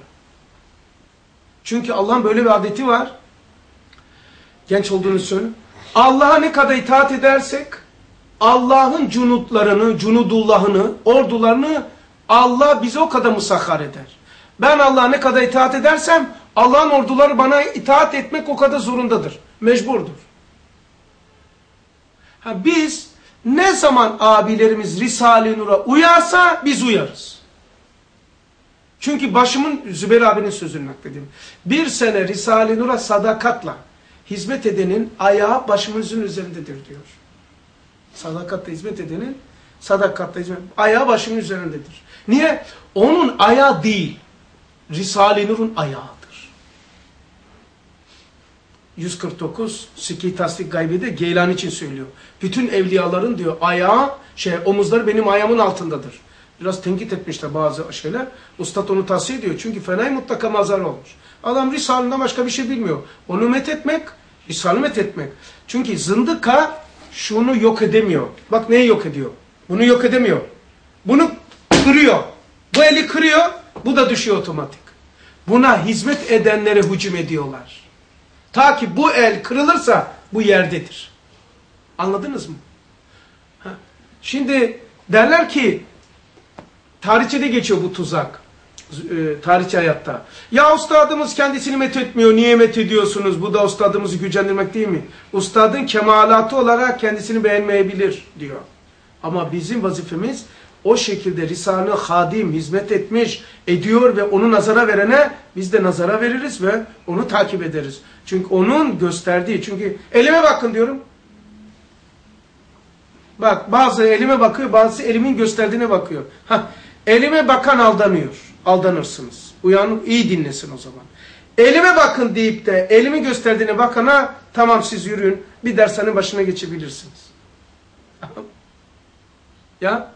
A: Çünkü Allah'ın böyle bir adeti var. Genç olduğunu söyleyeyim. Allah'a ne kadar itaat edersek Allah'ın cunutlarını, cunudullahını, ordularını Allah bize o kadar musahhar eder. Ben Allah'a ne kadar itaat edersem Allah'ın orduları bana itaat etmek o kadar zorundadır. Mecburdur. Ha, biz ne zaman abilerimiz Risale-i Nur'a uyarsa biz uyarız. Çünkü başımın Zübeyir abinin sözünü nakledeyim. Bir sene Risale-i Nur'a sadakatla hizmet edenin ayağı başımızın üzerindedir diyor. Sadakatla hizmet edenin sadakatla hizmet ayağı başımın üzerindedir. Niye? Onun ayağı değil. Risale-i Nur'un ayağıdır. yüz kırk dokuz Sikî Tasdik Gaybi'de Geylani için söylüyor. Bütün evliyaların diyor ayağı, şey omuzları benim ayağımın altındadır. Biraz tenkit etmişler bazı şeyler. Ustad onu tavsiye ediyor. Çünkü fenay mutlaka mazar olmuş. Adam Risale'den başka bir şey bilmiyor. Onu methetmek, Risale'yi methetmek. Çünkü zındıka şunu yok edemiyor. Bak neyi yok ediyor? Bunu yok edemiyor. Bunu kırıyor. Bu eli kırıyor, bu da düşüyor otomatik. Buna hizmet edenlere hücum ediyorlar. Ta ki bu el kırılırsa bu yerdedir. Anladınız mı? Ha. Şimdi derler ki tarihçede geçiyor bu tuzak. E, tarihçi hayatta. Ya ustadımız kendisini methetmiyor. Niye methediyorsunuz? Bu da ustadımızı gücendirmek değil mi? Ustadın kemalatı olarak kendisini beğenmeyebilir diyor. Ama bizim vazifemiz o şekilde Risale-i Hadim hizmet etmiş, ediyor ve onu nazara verene biz de nazara veririz ve onu takip ederiz. Çünkü onun gösterdiği, çünkü elime bakın diyorum. Bak bazı elime bakıyor, bazısı elimin gösterdiğine bakıyor. Hah, elime bakan aldanıyor. Aldanırsınız. Uyanık, iyi dinlesin o zaman. Elime bakın deyip de elimi gösterdiğine bakana tamam siz yürüyün, bir dershanenin başına geçebilirsiniz. Ya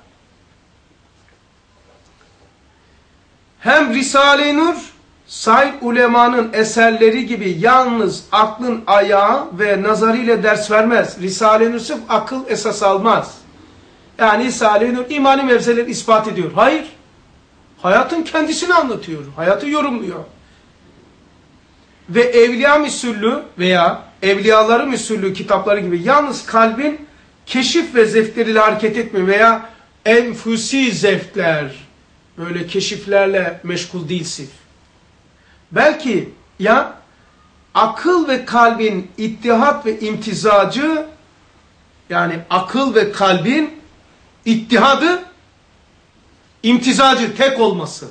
A: hem Risale-i Nur, sahip ulemanın eserleri gibi yalnız aklın ayağı ve nazarıyla ders vermez. Risale-i Nur sırf akıl esas almaz. Yani Risale-i Nur imani mevzeleri ispat ediyor. Hayır. Hayatın kendisini anlatıyor. Hayatı yorumluyor. Ve evliya müsüllü veya evliyaların müsüllü kitapları gibi yalnız kalbin keşif ve zevkleriyle hareket etmiyor veya enfüsi zevkler, böyle keşiflerle meşgul değilsin. Belki ya akıl ve kalbin ittihat ve imtizacı, yani akıl ve kalbin ittihadı, İmtizacı tek olması.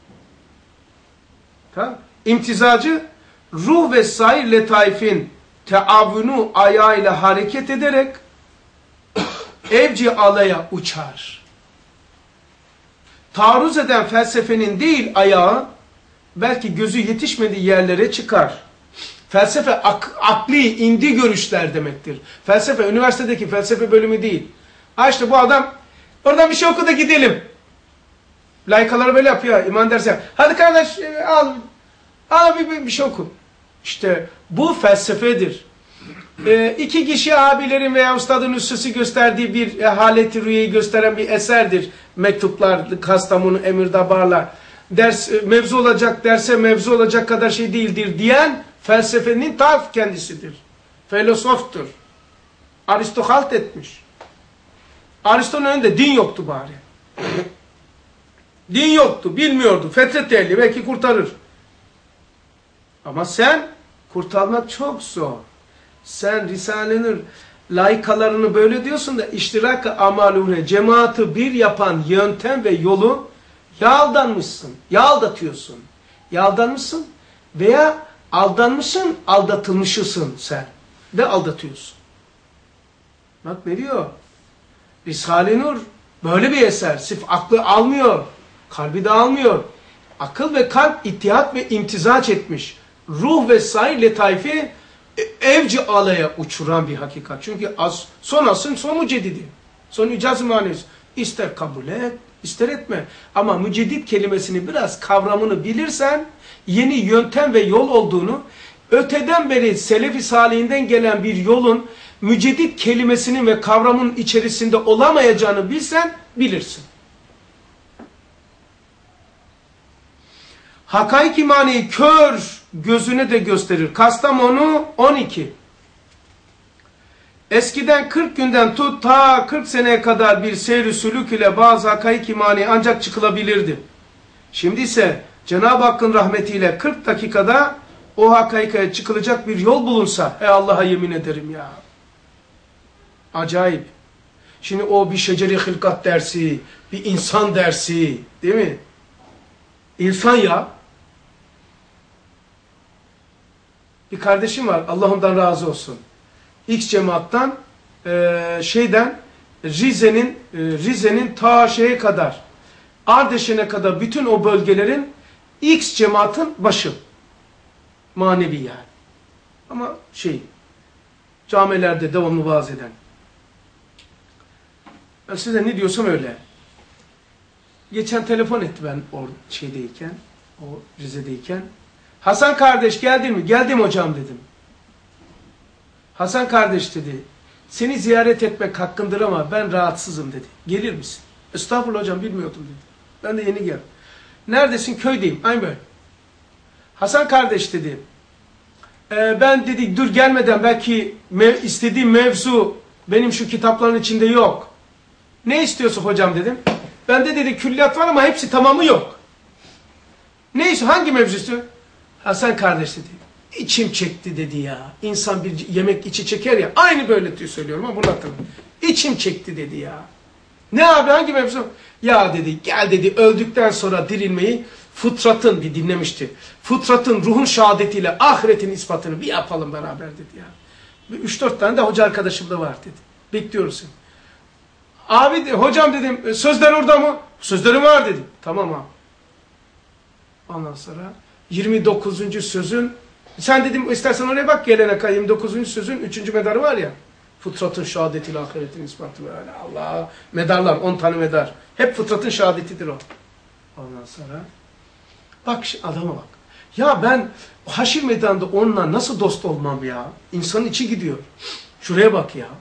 A: Tamam. İmtizacı ruh ve sair letaifin teavunu ayağıyla hareket ederek evci alaya uçar. Taarruz eden felsefenin değil ayağı belki gözü yetişmediği yerlere çıkar. Felsefe ak akli, indi görüşler demektir. Felsefe, üniversitedeki felsefe bölümü değil. Ha işte bu adam oradan bir şey oku da gidelim. Layıkaları böyle yapıyor. İman dersi. Hadi kardeş al. Al bir, bir, bir şey oku. İşte bu felsefedir. Ee, iki kişi abilerin veya ustadın üstüsü gösterdiği bir e, haleti rüyayı gösteren bir eserdir. Mektuplar, Kastamonu, Emirdabarlar. Ders e, mevzu olacak, derse mevzu olacak kadar şey değildir diyen felsefenin ta kendisidir. Filozoftur. Aristo halt etmiş. Aristo'nun önünde din yoktu bari. Din yoktu, bilmiyordu. Fetret ehli belki kurtarır. Ama sen kurtarmak çok zor. Sen Risale-i layıkalarını böyle diyorsun da iştirak-ı amalure, cemaati bir yapan yöntem ve yolu ya aldanmışsın, ya aldatıyorsun. Ya aldanmışsın veya aldanmışsın, aldatılmışısın sen de aldatıyorsun. Bak ne diyor? Risale-i Nur böyle bir eser. Sırf aklı almıyor, kalbi de almıyor. Akıl ve kalp ittihat ve imtizaç etmiş. Ruh ve sair letaifi evci alaya uçuran bir hakikat. Çünkü as, son asın son müceddidi. Son icaz-ı manevisi. İster kabul et, ister etme. Ama müceddit kelimesini biraz kavramını bilirsen yeni yöntem ve yol olduğunu, öteden beri Selefi Salih'inden gelen bir yolun müceddit kelimesinin ve kavramın içerisinde olamayacağını bilsen bilirsin. Hakaik imaniyi kör gözüne de gösterir. Kastamonu on iki. Eskiden kırk günden tut ta kırk seneye kadar bir seyr-i sülük ile bazı hakaik imani ancak çıkılabilirdi. Şimdi ise Cenab-ı Hakk'ın rahmetiyle kırk dakikada o hakaikaya çıkılacak bir yol bulunsa, ey Allah'a yemin ederim ya. Acayip. Şimdi o bir şeceri hilkat dersi, bir insan dersi, değil mi? İnsan ya. Bir kardeşim var, Allah ondan razı olsun. X cemaattan, e, şeyden, Rize'nin e, Rize'nin ta şeye kadar, Ardeşen'e kadar bütün o bölgelerin X cemaatın başı. Manevi yani. Ama şey, camilerde devamlı vaaz eden. Ben size ne diyorsam öyle. Geçen telefon etti ben o şeydeyken, o Rize'deyken. Hasan kardeş geldin mi? Geldim hocam dedim. Hasan kardeş dedi, seni ziyaret etmek hakkındır ama ben rahatsızım dedi. Gelir misin? Estağfurullah hocam bilmiyordum dedi. Ben de yeni geldim. Neredesin? Köydeyim. Aynı böyle. Hasan kardeş dedi, e, ben dedi dur gelmeden belki mev istediğim mevzu benim şu kitapların içinde yok. Ne istiyorsun hocam dedim. Bende dedi külliyat var ama hepsi tamamı yok. Ne istiyor? Hangi mevzu istiyor? Hasan kardeş dedi. İçim çekti dedi ya. İnsan bir yemek içi çeker ya. Aynı böyle diyor söylüyorum ama bunu hatırladım. İçim çekti dedi ya. Ne abi hangi mevzu? Ya dedi gel dedi öldükten sonra dirilmeyi fıtratın bir dinlemişti. Fıtratın ruhun şehadetiyle ahiretin ispatını bir yapalım beraber dedi ya. Üç dört tane de hoca arkadaşım da var dedi. Bekliyoruz seni. Abi hocam dedim sözler orada mı? Sözlerim var dedi. Tamam abi. Ondan sonra yirmi dokuzuncu sözün sen dedim istersen oraya bak gelene kadar yirmi dokuzuncu sözün üçüncü medarı var ya. Fıtratın şehadetiyle ahiretin ispatı böyle. Allah medarlar on tane medar. Hep fıtratın şehadetidir o. Ondan sonra bak adama bak. Ya ben haşir meydanında onunla nasıl dost olmam ya? İnsanın içi gidiyor. Şuraya bak ya.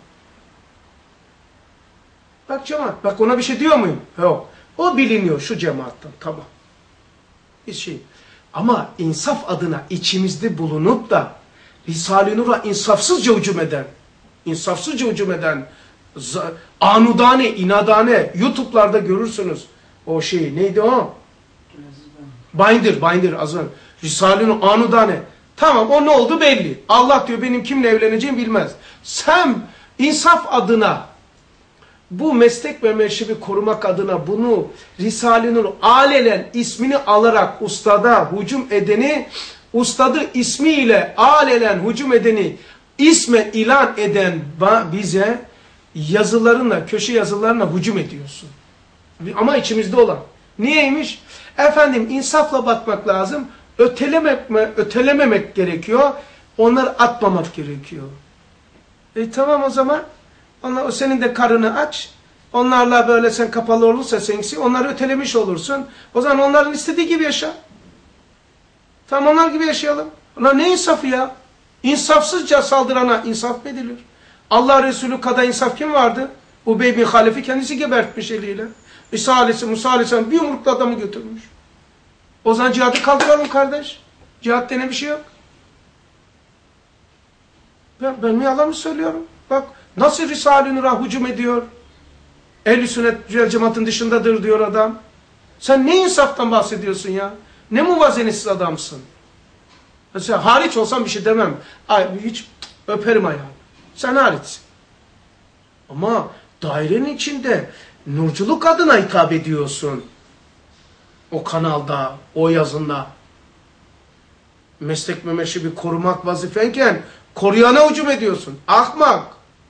A: Bak cemaat. Bak ona bir şey diyor muyum? Yok. O biliniyor şu cemaattan. Tamam. Bir şey. Ama insaf adına içimizde bulunup da Risale-i Nur'a insafsızca hücum eden, insafsızca hücum eden, anudane, inadane, YouTube'larda görürsünüz o şeyi. Neydi o? Binder, Binder az önce. Risale-i Nur, anudane. Tamam o ne oldu belli. Allah diyor benim kimle evleneceğimi bilmez. Sen insaf adına bu meslek ve meşrebi korumak adına bunu Risale-i Nur alelen ismini alarak ustada hücum edeni, ustadı ismiyle alelen hücum edeni isme ilan eden bize yazılarına, köşe yazılarına hücum ediyorsun. Ama içimizde olan. Niyeymiş? Efendim insafla bakmak lazım. Ötelemek, ötelememek gerekiyor. Onları atmamak gerekiyor. E tamam o zaman. Onlar, o senin de karını aç. Onlarla böyle sen kapalı olursa sensi, onları ötelemiş olursun. O zaman onların istediği gibi yaşa. Tamam onlar gibi yaşayalım. Onlar ne insafı ya? İnsafsızca saldırana insaf mı edilir? Allah Resulü kadar insaf kim vardı? Ubey bin Halef'i kendisi gebertmiş eliyle. İsa Aleyhisselam, Musa Aleyhisselam bir yumrukla adamı götürmüş. O zaman cihadı kaldıralım kardeş. Cihat denen bir şey yok. Ben, ben mi yalan mı söylüyorum? Bak nasıl Risale-i Nur'a hücum ediyor. Ehl-i Sünnet cemaatin dışındadır diyor adam. Sen ne insaftan bahsediyorsun ya? Ne muvazenesiz adamsın. Mesela hariç olsam bir şey demem. Ay, hiç öperim ayağını. Sen hariçsin. Ama dairenin içinde nurculuk adına hitap ediyorsun. O kanalda, o yazında. Meslek ve meşrebi korumak vazifenken koruyana hücum ediyorsun. Ahmak.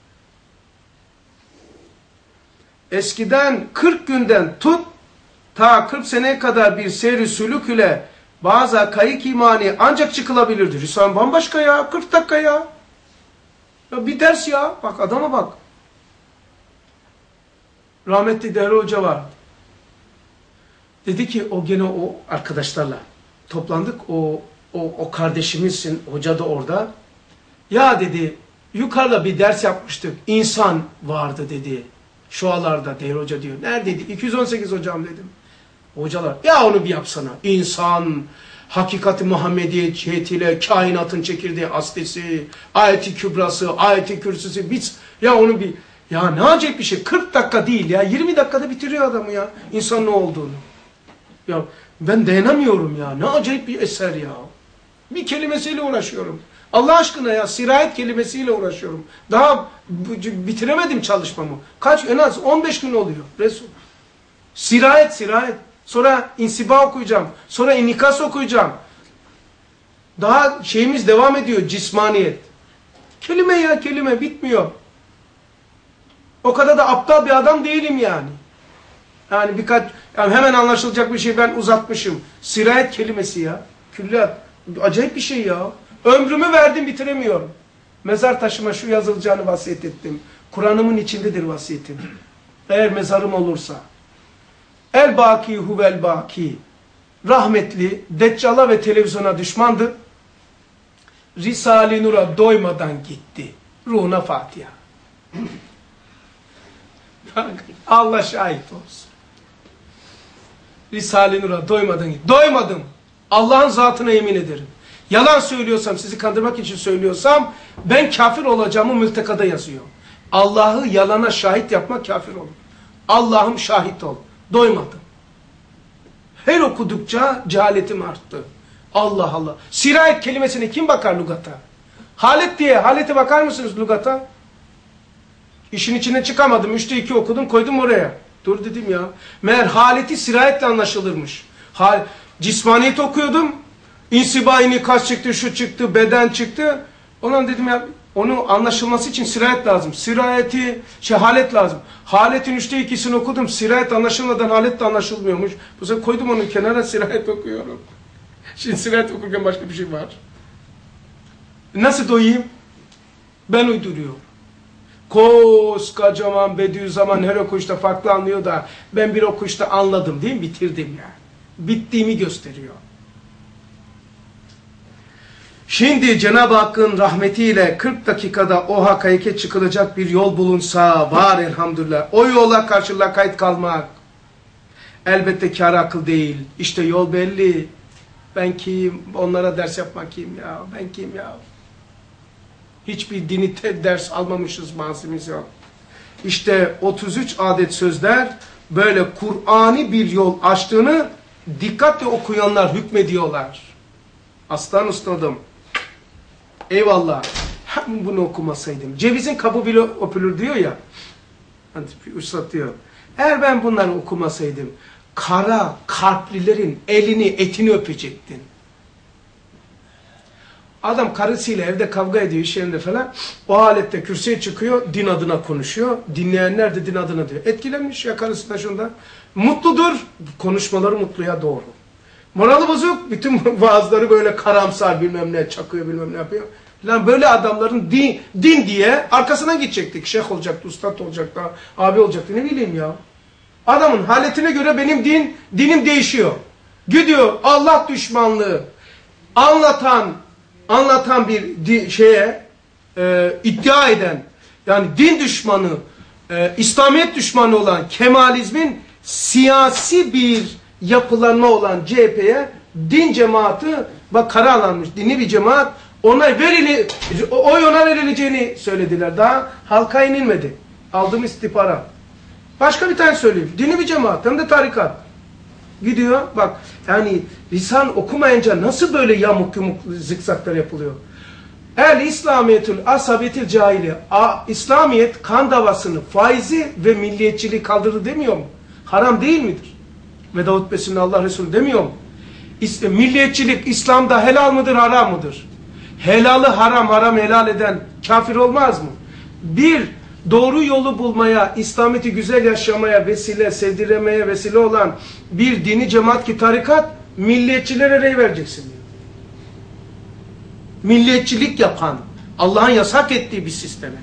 A: Eskiden kırk günden tut ta kırk seneye kadar bir seyri sülük ile bazı kayık imani ancak çıkılabilirdi. Risale bambaşka ya. kırk dakika ya. Ya bir ders ya. Bak adama bak. Rahmetli Değerli Hoca var. Dedi ki o gene o arkadaşlarla toplandık. O, o, o kardeşimizsin. Hoca da orada. Ya dedi yukarıda bir ders yapmıştık. İnsan vardı dedi. Şualarda Değerli Hoca diyor. Neredeydi? iki yüz on sekiz hocam dedim. Hocalar ya onu bir yapsana. İnsan, hakikati Muhammediye cihetiyle kainatın çekirdeği aslisi, ayeti kübrası, ayeti kürsüsü, biz ya onu bir ya ne acayip bir şey. kırk dakika değil ya. yirmi dakikada bitiriyor adamı ya. İnsan ne olduğunu. Ya ben dayanamıyorum ya. Ne acayip bir eser ya. Bir kelimesiyle uğraşıyorum. Allah aşkına ya sirayet kelimesiyle uğraşıyorum. Daha bitiremedim çalışmamı. Kaç en az on beş gün oluyor. Resul. Sirayet sirayet. Sonra insiba okuyacağım. Sonra inikas okuyacağım. Daha şeyimiz devam ediyor. Cismaniyet. Kelime ya kelime bitmiyor. O kadar da aptal bir adam değilim yani. Yani birkaç yani hemen anlaşılacak bir şey ben uzatmışım. Sirayet kelimesi ya. Külliyat. Acayip bir şey ya. Ömrümü verdim bitiremiyorum. Mezar taşıma şu yazılacağını vasiyet ettim. Kur'an'ımın içindedir vasiyetim. Eğer mezarım olursa. El baki huvel baki. Rahmetli, Deccal'a ve televizyona düşmandı. Risale-i Nur'a doymadan gitti. Ruhuna Fatiha. Allah şahit olsun. Risale-i Nur'a doymadan gitti. Doymadım. Allah'ın zatına yemin ederim. Yalan söylüyorsam, sizi kandırmak için söylüyorsam, ben kafir olacağımı mültekada yazıyor. Allah'ı yalana şahit yapmak kafir olur. Allah'ım şahit ol. Doymadım. Her okudukça cehaletim arttı. Allah Allah. Sirayet kelimesine kim bakar lugata? Halet diye, halete bakar mısınız lugata? İşin içine çıkamadım. Üçte iki okudum, koydum oraya. Dur dedim ya. Meğer haleti sirayetle anlaşılırmış. Hal, cismaniyet okuyordum. İnsiba, inikas çıktı, şu çıktı, beden çıktı. Ondan dedim ya, onun anlaşılması için sirayet lazım. Sirayeti, şey halet lazım. Haletin üçte ikisini okudum. Sirayet anlaşılmadan halet de anlaşılmıyormuş. Bu sefer koydum onu kenara, sirayet okuyorum. Şimdi sirayet okurken başka bir şey var. Nasıl doyayım? Ben uyduruyorum. Koskocaman Bediüzzaman her okuyuşta farklı anlıyor da ben bir okuyuşta anladım değil mi? Bitirdim yani. Bittiğimi gösteriyor. Şimdi Cenab-ı Hakk'ın rahmetiyle kırk dakikada o hakayeke çıkılacak bir yol bulunsa var elhamdülillah. O yola karşı lakayt kalmak elbette kâr akıl değil. İşte yol belli. Ben kim? Onlara ders yapmak kim ya? Ben kim ya? Hiçbir dini ders almamışız, mazimiz yok. İşte otuz üç adet sözler böyle Kur'ani bir yol açtığını dikkatle okuyanlar hükmediyorlar. Aslan ustadım. Eyvallah. Hem bunu okumasaydım. Cevizin kabı bile öpülür diyor ya. Hani üstad diyor. Eğer ben bunları okumasaydım kara kalplilerin elini etini öpecektin. Adam karısıyla evde kavga ediyor iş yerinde falan. O halette kürsüye çıkıyor, din adına konuşuyor. Dinleyenler de din adına diyor. Etkilenmiş ya karısı da şunda. Mutludur, konuşmaları mutluya doğru. Morali bozuk, bütün vaazları böyle karamsar bilmem ne çakıyor bilmem ne yapıyor. Lan böyle adamların din, din diye arkasına gidecektik. Şeyh olacaktı, ustad olacaktı, abi olacaktı ne bileyim ya. Adamın haletine göre benim din, dinim değişiyor. Gidiyor Allah düşmanlığı anlatan, anlatan bir di, şeye e, iddia eden, yani din düşmanı, e, İslamiyet düşmanı olan Kemalizmin siyasi bir yapılanma olan C H P'ye din cemaati, bak karar alınmış dini bir cemaat, ona verili, oy ona verileceğini söylediler. Daha halka inilmedi. Aldığım istihbarat. Başka bir tane söyleyeyim. Dini bir cemaat hem de tarikat. Gidiyor bak yani lisan okumayınca nasıl böyle yamuk yumuk zikzaklar yapılıyor. El İslamiyetül asabiyetil cahili. İslamiyet kan davasını, faizi ve milliyetçiliği kaldırdı demiyor mu? Haram değil midir? Veda hutbesinde Allah Resulü demiyor mu? Milliyetçilik İslam'da helal mıdır, haram mıdır? Helalı haram, haram helal eden kafir olmaz mı? Bir, doğru yolu bulmaya, İslamiyet'i güzel yaşamaya vesile, sevdiremeye vesile olan bir dini cemaat ki tarikat, milliyetçilere rey vereceksin diyor. Milliyetçilik yapan, Allah'ın yasak ettiği bir sisteme.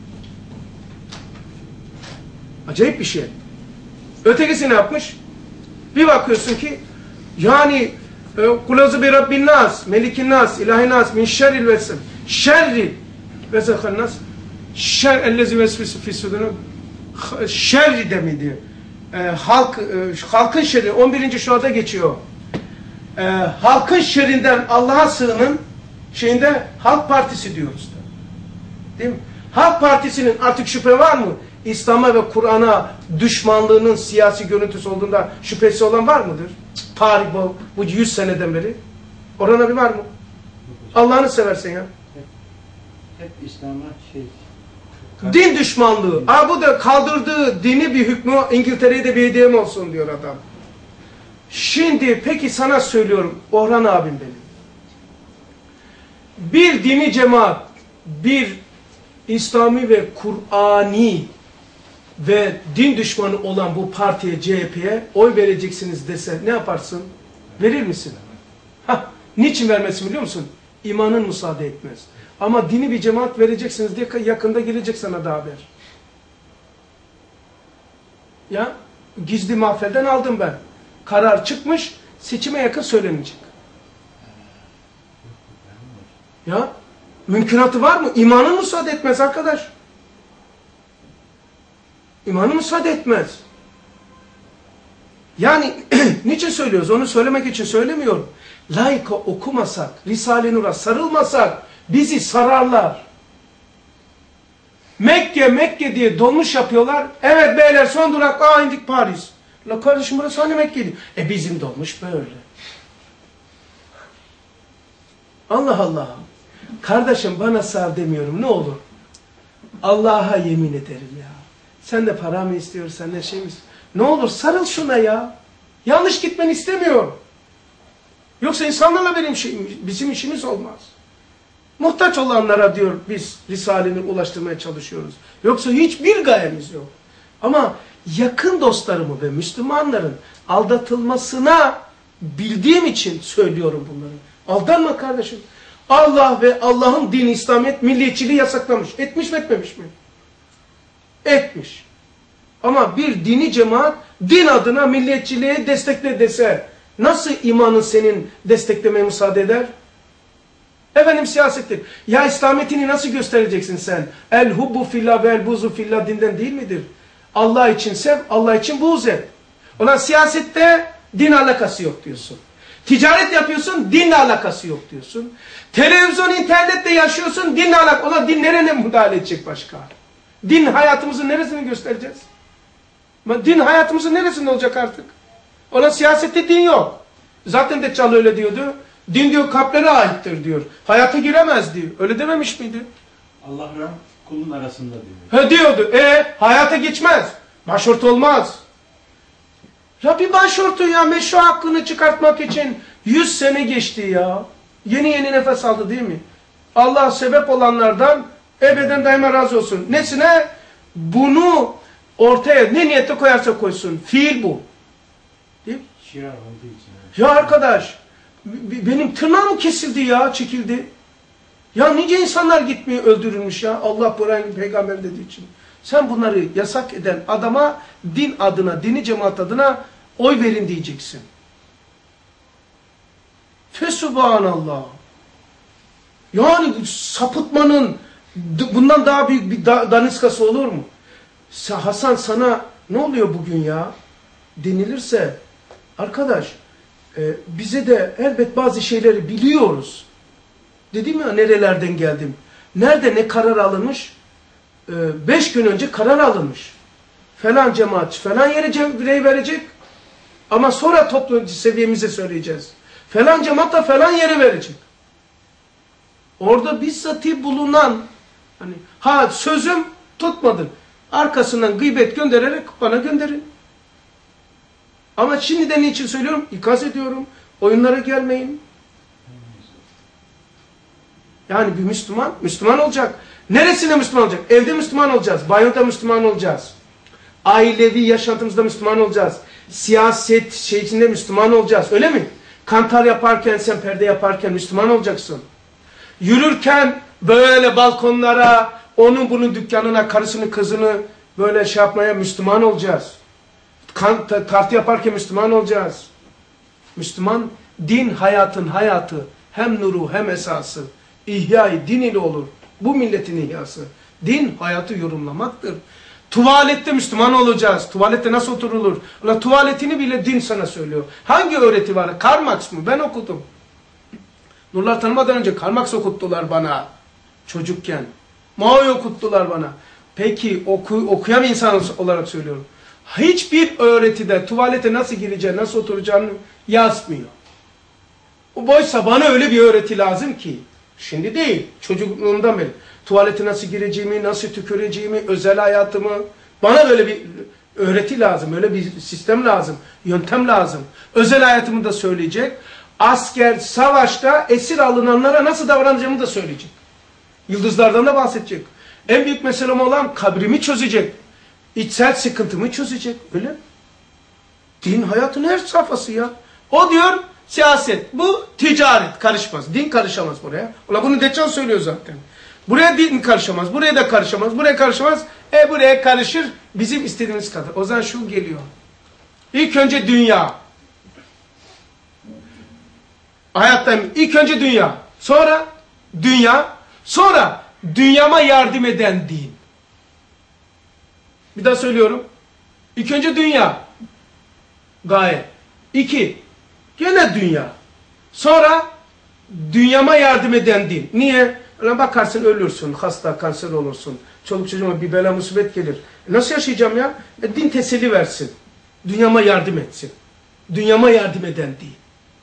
A: Acayip bir şey. Ötekisi ne yapmış? Bir bakıyorsun ki, yani Kulazu bi Rabbin nas, Melikin nas, İlahi nas, min şerril vesel, şerri vesekhan nas, şer ellezi vesvesu fi sudurihim, şerri de mi diyor? E, halk, e, halkın şerri, on birinci şuada geçiyor. E, halkın şerrinden Allah'a sığının şeyinde Halk Partisi diyoruz. Değil mi? Halk Partisi'nin artık şüphe var mı? İslam'a ve Kur'an'a düşmanlığının siyasi görüntüsü olduğunda şüphesi olan var mıdır? Tarih bu, bu yüz seneden beri. Orhan abi var mı? Allah'ını seversen ya.
B: Hep, hep İslam'a şey...
A: Din düşmanlığı. Aa, bu da kaldırdığı dini bir hükmü İngiltere'ye de bir hediyem olsun diyor adam. Şimdi peki sana söylüyorum Orhan abim benim. Bir dini cemaat, bir İslami ve Kur'ani ve din düşmanı olan bu partiye, C H P'ye oy vereceksiniz dese ne yaparsın? Verir misin? Hah, niçin vermesin biliyor musun? İmanın müsaade etmez. Ama dini bir cemaat vereceksiniz diye yakında gelecek sana da haber. Ya gizli mahfilden aldım ben. Karar çıkmış, seçime yakın söylenecek. Ya mümkünatı var mı? İmanın müsaade etmez arkadaş. İmanın müsaade etmez. Yani niçin söylüyoruz? Onu söylemek için söylemiyorum. Laika okumasak, Risale-i Nur'a sarılmasak bizi sararlar. Mekke, Mekke diye dolmuş yapıyorlar. Evet beyler son durak, aa indik Paris. La kardeşim burası hani Mekke'di? E bizim dolmuş böyle. Allah Allah. Kardeşim bana sar demiyorum ne olur. Allah'a yemin ederim ya. Sen de para mı istiyorsun, sen de şey mi istiyorsun? Ne olur sarıl şuna ya. Yanlış gitmeni istemiyorum. Yoksa insanlarla benim şeyim, bizim işimiz olmaz. Muhtaç olanlara diyor biz Risale'ni ulaştırmaya çalışıyoruz. Yoksa hiçbir gayemiz yok. Ama yakın dostlarımı ve Müslümanların aldatılmasına bildiğim için söylüyorum bunları. Aldanma kardeşim. Allah ve Allah'ın dini İslamiyet milliyetçiliği yasaklamış. Etmiş mi etmemiş mi? Etmiş. Ama bir dini cemaat din adına milliyetçiliği destekle dese nasıl imanın senin desteklemeye müsaade eder? Efendim siyasettir. Ya İslamiyetini nasıl göstereceksin sen? El hubbu fillah ve el buzu fillah dinden değil midir? Allah için sev, Allah için buğz et. Ona siyasette din alakası yok diyorsun. Ticaret yapıyorsun, dinle alakası yok diyorsun. Televizyon, internette yaşıyorsun, dinle alakası. Ona din nereye müdahale edecek başka? Din hayatımızın neresini göstereceğiz? Din hayatımızın neresinde olacak artık? Ona siyasette din yok. Zaten Deccal öyle diyordu. Din diyor kalplere aittir diyor. Hayata giremez diyor. Öyle dememiş miydi?
B: Allah kulun arasında diyor.
A: He diyordu. E hayata geçmez. Başörtü olmaz. Ya bir başörtü ya meşru hakkını çıkartmak için yüz sene geçti ya. Yeni yeni nefes aldı değil mi? Allah sebep olanlardan ebeden daima razı olsun. Nesine? Bunu ortaya ne niyette koyarsa koysun. Fiil bu. Değil mi?
B: Şiar olduğu için. Evet.
A: Ya arkadaş benim tırnağım kesildi ya, çekildi. Ya nice insanlar gitmiyor, öldürülmüş ya. Allah Kur'an peygamber dediği için. Sen bunları yasak eden adama din adına, dini cemaat adına oy verin diyeceksin. Fesubhanallah. Yani sapıtmanın bundan daha büyük bir daniskası olur mu? Hasan sana ne oluyor bugün ya? Denilirse arkadaş e, bize de elbet bazı şeyleri biliyoruz. Dedim ya nerelerden geldim. Nerede ne karar alınmış? E, beş gün önce karar alınmış. Falan cemaat falan yere birey verecek. Ama sonra toplumcu seviyemize söyleyeceğiz. Falan cemaat da falan yere verecek. Orada bizzati bulunan hani ha sözüm tutmadın. Arkasından gıybet göndererek bana gönderin. Ama şimdiden niçin söylüyorum? İkaz ediyorum. Oyunlara gelmeyin. Yani bir Müslüman, Müslüman olacak. Neresinde Müslüman olacak? Evde Müslüman olacağız. Banyoda Müslüman olacağız. Ailevi yaşantımızda Müslüman olacağız. Siyaset şeyinde Müslüman olacağız. Öyle mi? Kantar yaparken, sen perde yaparken Müslüman olacaksın. Yürürken böyle balkonlara, onun bunun dükkanına, karısını, kızını böyle şey yapmaya Müslüman olacağız. Tartı yaparken Müslüman olacağız. Müslüman, din hayatın hayatı. Hem nuru hem esası. İhya-i din ile olur. Bu milletin ihyası. Din hayatı yorumlamaktır. Tuvalette Müslüman olacağız. Tuvalette nasıl oturulur? Ulan tuvaletini bile din sana söylüyor. Hangi öğreti var? Karl Marx mı? Ben okudum. Nurlar tanımadan önce Karl Marx okuttular bana. Çocukken. Mao'yu okuttular bana. Peki oku, okuyan insan olarak söylüyorum. Hiçbir öğretide tuvalete nasıl gireceğini, nasıl oturacağını yazmıyor. Oysa bana öyle bir öğreti lazım ki. Şimdi değil. Çocukluğumdan beri. Tuvalete nasıl gireceğimi, nasıl tüküreceğimi, özel hayatımı. Bana böyle bir öğreti lazım. Öyle bir sistem lazım. Yöntem lazım. Özel hayatımı da söyleyecek. Asker, savaşta esir alınanlara nasıl davranacağımı da söyleyecek. Yıldızlardan da bahsedecek. En büyük meselem olan kabrimi çözecek. İçsel sıkıntımı çözecek. Öyle. Din hayatın her safhası ya. O diyor siyaset. Bu ticaret. Karışmaz. Din karışamaz buraya. Ulan bunu Deccal söylüyor zaten. Buraya din karışamaz. Buraya da karışamaz. Buraya karışamaz. E buraya karışır. Bizim istediğimiz kadar. O zaman şu geliyor. İlk önce dünya. Hayattayım. İlk önce dünya. Sonra dünya. Sonra dünyama yardım eden din. Bir daha söylüyorum. İlk önce dünya. Gaye. İki. Gene dünya. Sonra dünyama yardım eden din. Niye? Ona bakarsın ölürsün. Hasta, kanser olursun. Çoluk çocuğuma bir bela musibet gelir. E nasıl yaşayacağım ya? E din teselli versin. Dünyama yardım etsin. Dünyama yardım eden din.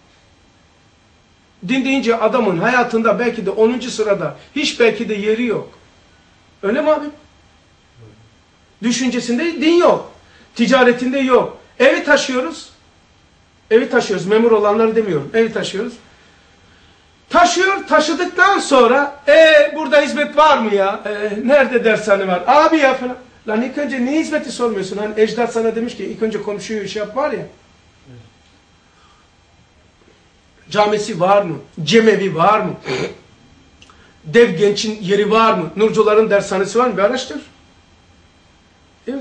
A: Din deyince adamın hayatında belki de onuncu sırada hiç belki de yeri yok. Öyle mi abi? Düşüncesinde din yok. Ticaretinde yok. Evi taşıyoruz. Evi taşıyoruz. Memur olanları demiyorum. Evi taşıyoruz. Taşıyor. Taşıdıktan sonra e burada hizmet var mı ya? E, nerede dershane var? Abi ya falan. Lan ilk önce niye hizmeti sormuyorsun? Hani ecdat sana demiş ki ilk önce komşuyu iş yap var ya. Camisi var mı? Cemevi var mı? Dev gençin yeri var mı? Nurcuların dershanesi var mı? Bir araştır. Değil mi?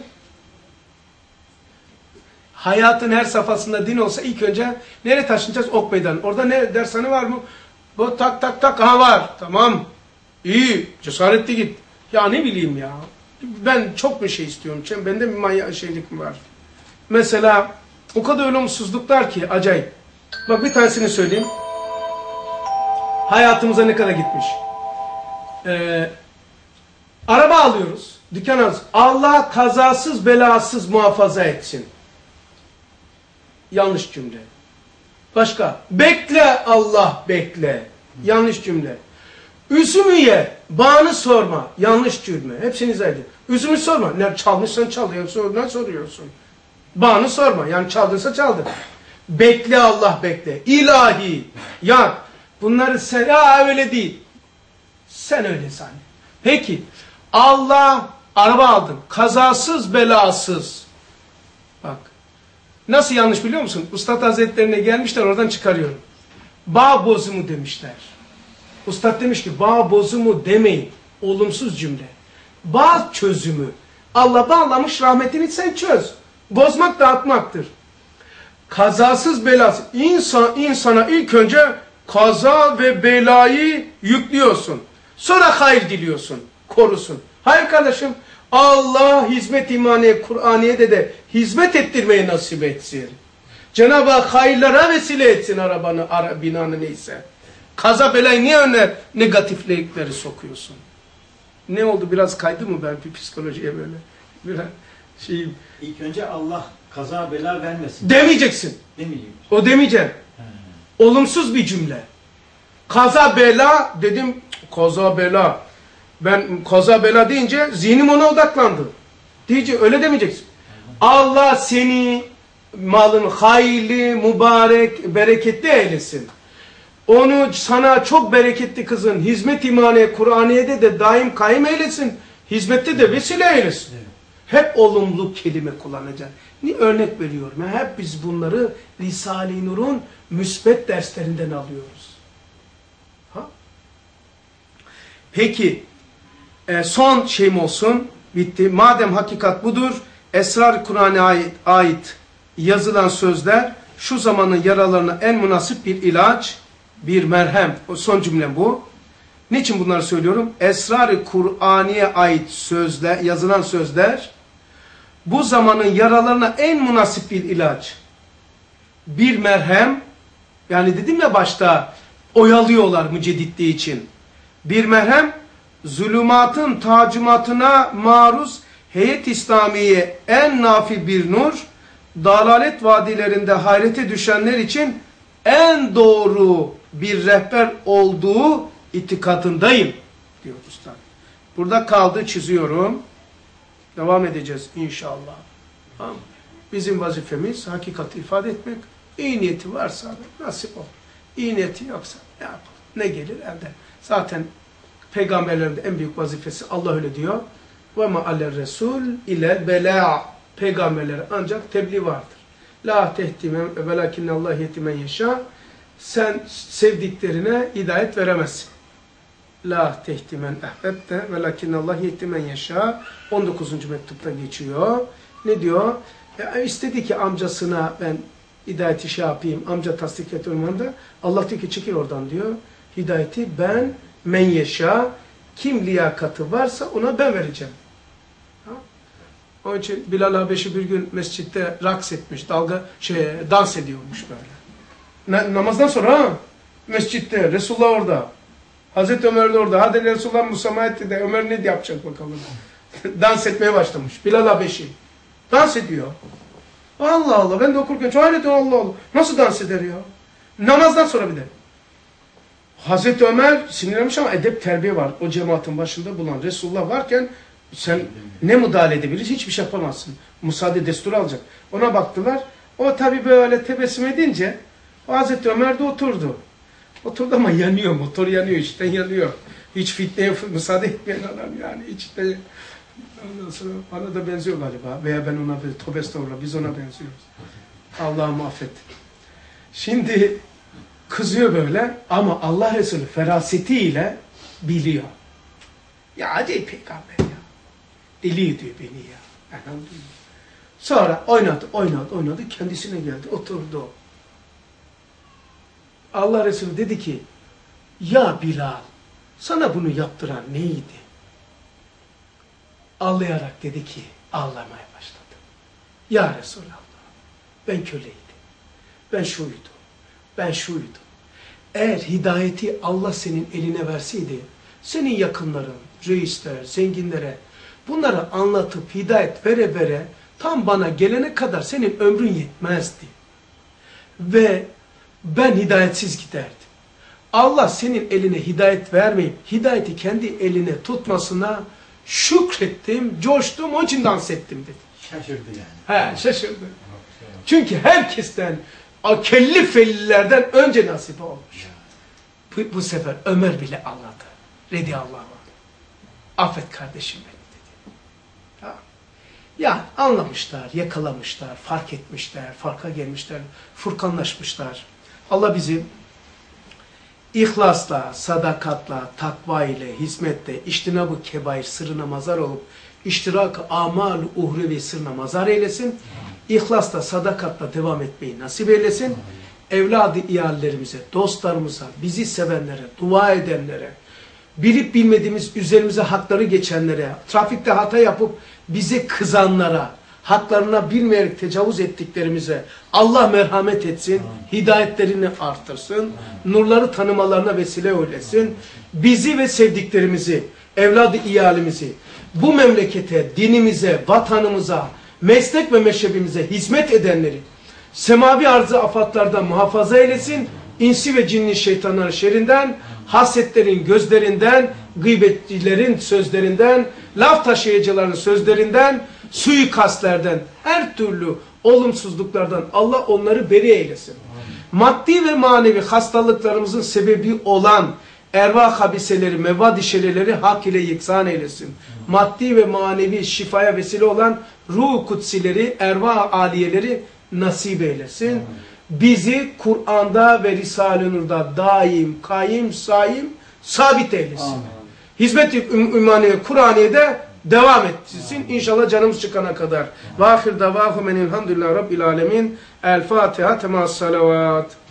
A: Hayatın her safhasında din olsa ilk önce nereye taşınacağız? Ok Meydanı. Orada ne dershane var mı? Bu tak tak tak ha var. Tamam. İyi. Cesaretli git. Ya ne bileyim ya. Ben çok bir şey istiyorum. Bende bir manyak şeylik mi var? Mesela o kadar olumsuzluklar ki acayip. Bak bir tanesini söyleyeyim. Hayatımıza ne kadar gitmiş. Ee, araba alıyoruz. Dükkan alıyoruz. Allah kazasız belasız muhafaza etsin. Yanlış cümle. Başka. Bekle Allah bekle. Yanlış cümle. Üzümü ye, bağını sorma. Yanlış cümle. Hepsini izah edin. Üzümü sorma. Ne çalmışsan çal. Ne soruyorsun? Bağını sorma. Yani çaldınsa çaldın. Bekle Allah bekle. İlahi. Ya bunları sen, ya öyle değil. Sen öyle zannet. Peki. Allah araba aldın. Kazasız belasız. Bak. Nasıl yanlış biliyor musun? Ustad Hazretlerine gelmişler, oradan çıkarıyorum. Bağ bozumu demişler. Ustad demiş ki bağ bozumu demeyin. Olumsuz cümle. Bağ çözümü. Allah bağlamış, rahmetini sen çöz. Bozmak dağıtmaktır. Kazasız belasız. İnsan, insana ilk önce kaza ve belayı yüklüyorsun. Sonra hayır diliyorsun. Korusun. Hayır kardeşim. Allah hizmet imaniye, Kur'aniye'de de hizmet ettirmeyi nasip etsin. Cenab-ı Hak hayırlara vesile etsin arabanı, ara, binanı neyse. Kaza belayı niye önüne negatiflikleri sokuyorsun? Ne oldu? Biraz kaydı mı ben bir psikolojiye böyle? Biraz şeyim.
B: İlk önce Allah kaza bela vermesin.
A: Demeyeceksin.
B: Demeyeyim.
A: O demeyeceksin. He. Olumsuz bir cümle. Kaza bela dedim, kaza bela. Ben kaza bela deyince zihnim ona odaklandı. Diyece öyle demeyeceksin. Allah seni malın hayırlı, mübarek, bereketli eylesin. Onu sana çok bereketli kızın hizmet imaniye, Kur'aniye'de de daim kaim eylesin. Hizmette de vesile eylesin. Evet. Hep olumlu kelime kullanacaksın. Ni örnek veriyorum. Hep biz bunları Risale-i Nur'un müsbet derslerinden alıyoruz. Ha? Peki e, son şeyim olsun. Bitti. Madem hakikat budur, Esrar-ı Kur'an'a ait, ait yazılan sözler şu zamanın yaralarına en münasip bir ilaç, bir merhem. O son cümlem bu. Niçin bunları söylüyorum? Esrar-ı Kur'aniye ait sözler, yazılan sözler bu zamanın yaralarına en münasip bir ilaç. Bir merhem. Yani dedim ya başta oyalıyorlar mücedditliği için. Bir merhem, zulümatın tacımatına maruz heyet İslamiye en nafi bir nur, dalalet vadilerinde hayrete düşenler için en doğru bir rehber olduğu itikadındayım diyor usta. Burada kaldı, çiziyorum. Devam edeceğiz inşallah. Tamam. Bizim vazifemiz hakikati ifade etmek. İyi niyeti varsa nasip olur. İyi niyeti yoksa ne yapalım? Ne gelir elde. Zaten peygamberlerin de en büyük vazifesi Allah öyle diyor. Ve ma aler resul ile bela. Peygamberlere ancak tebliğ vardır. La tehtimen velakinne Allah yetimen yaşa. Sen sevdiklerine hidayet veremezsin. La tehtimen ehbebte velakinne Allah yetimen yaşa. on dokuzuncu mektupta geçiyor. Ne diyor? Ya istedi ki amcasına ben hidayeti şey yapayım, amca tasdik et ormanda. Allah diyor ki çekil oradan diyor. Hidayeti ben men yaşa. Kim liyakatı varsa ona ben vereceğim. Ha? Onun için Bilal Habeşi bir gün mescitte raks etmiş, dalga şey dans ediyormuş böyle. Na, namazdan sonra ha? Mescitte, Resulullah orada. Hazreti Ömer de orada. Hadi Resulullah musamaha etti de Ömer ne yapacak bakalım. Dans etmeye başlamış. Bilal Habeşi. Dans ediyor. Allah Allah. Ben de okurken çok hayret Allah Allah. Nasıl dans eder ya? Namazdan sonra bir de. Hazreti Ömer sinirlenmiş ama edep terbiye var. O cemaatin başında bulan Resulullah varken sen ne müdahale edebilirsin? Hiçbir şey yapamazsın. Müsaade desturu alacak. Ona baktılar. O tabi böyle tebessüm edince Hazreti Ömer de oturdu. Oturdu ama yanıyor. Motor yanıyor. İçten yanıyor. Hiç fitneye müsaade etmeyen adam yani. İçten. Ondan sonra bana da benziyor galiba. Veya ben ona benziyorum. Tövbe estağfurullah. Biz ona benziyoruz. Allah'ım affet. Şimdi kızıyor böyle ama Allah Resulü ferasetiyle biliyor. Ya acayip peygamber ya. Deli ediyor beni ya. Elhamdülillah. Sonra oynadı, oynadı, oynadı. Kendisine geldi. Oturdu. Allah Resulü dedi ki ya Bilal sana bunu yaptıran neydi? Ağlayarak dedi ki ağlamaya başladı. Ya Resulallah ben köleydim. Ben şuydum. Ben şuydum. Eğer hidayeti Allah senin eline verseydi senin yakınların, reisler, zenginlere bunları anlatıp hidayet vere vere tam bana gelene kadar senin ömrün yetmezdi. Ve ben hidayetsiz giderdim. Allah senin eline hidayet vermeyip hidayeti kendi eline tutmasına şükrettim, coştum, onun için dans ettim dedi.
B: Şaşırdı yani.
A: He, şaşırdı. Çünkü herkesten, kelli fellilerden önce nasibi olmuş. Bu, bu sefer Ömer bile ağladı. Radiyallahu anh. Affet kardeşim beni dedi. Ya, ya anlamışlar, yakalamışlar, fark etmişler, farka gelmişler, furkanlaşmışlar. Allah bizi İhlasla, sadakatla, takva ile, hizmetle, iştinab-ı kebair sırrına mazar olup, iştirak-ı amal-ı uhrevi sırrına mazar eylesin. İhlasla, sadakatla devam etmeyi nasip eylesin. Evladı iyallerimize, dostlarımıza, bizi sevenlere, dua edenlere, bilip bilmediğimiz üzerimize hakları geçenlere, trafikte hata yapıp bize kızanlara, haklarına bilmeyerek tecavüz ettiklerimize Allah merhamet etsin, hidayetlerini artırsın, nurları tanımalarına vesile eylesin. Bizi ve sevdiklerimizi, evladı iyalimizi, bu memlekete, dinimize, vatanımıza, meslek ve meşrebimize hizmet edenleri, semavi arzı afatlardan muhafaza eylesin, insi ve cinli şeytanların şerrinden, hasetlerin gözlerinden, gıybetçilerin sözlerinden, laf taşıyıcıların sözlerinden, suikastlerden, her türlü olumsuzluklardan Allah onları beri eylesin. Maddi ve manevi hastalıklarımızın sebebi olan ervah habiseleri, mevad işeleleri hak ile yeksan eylesin. Maddi ve manevi şifaya vesile olan ruh kutsileri, ervah aliyeleri nasip eylesin. Bizi Kur'an'da ve Risale-i Nur'da daim, kaim, saim, sabit eylesin. Hizmet-i Ümaniye, Kur'aniye'de devam etsin. İnşallah canımız çıkana kadar. Ve ahir davahum enilhamdülillah Rabbil alemin. El Fatiha temas salavat.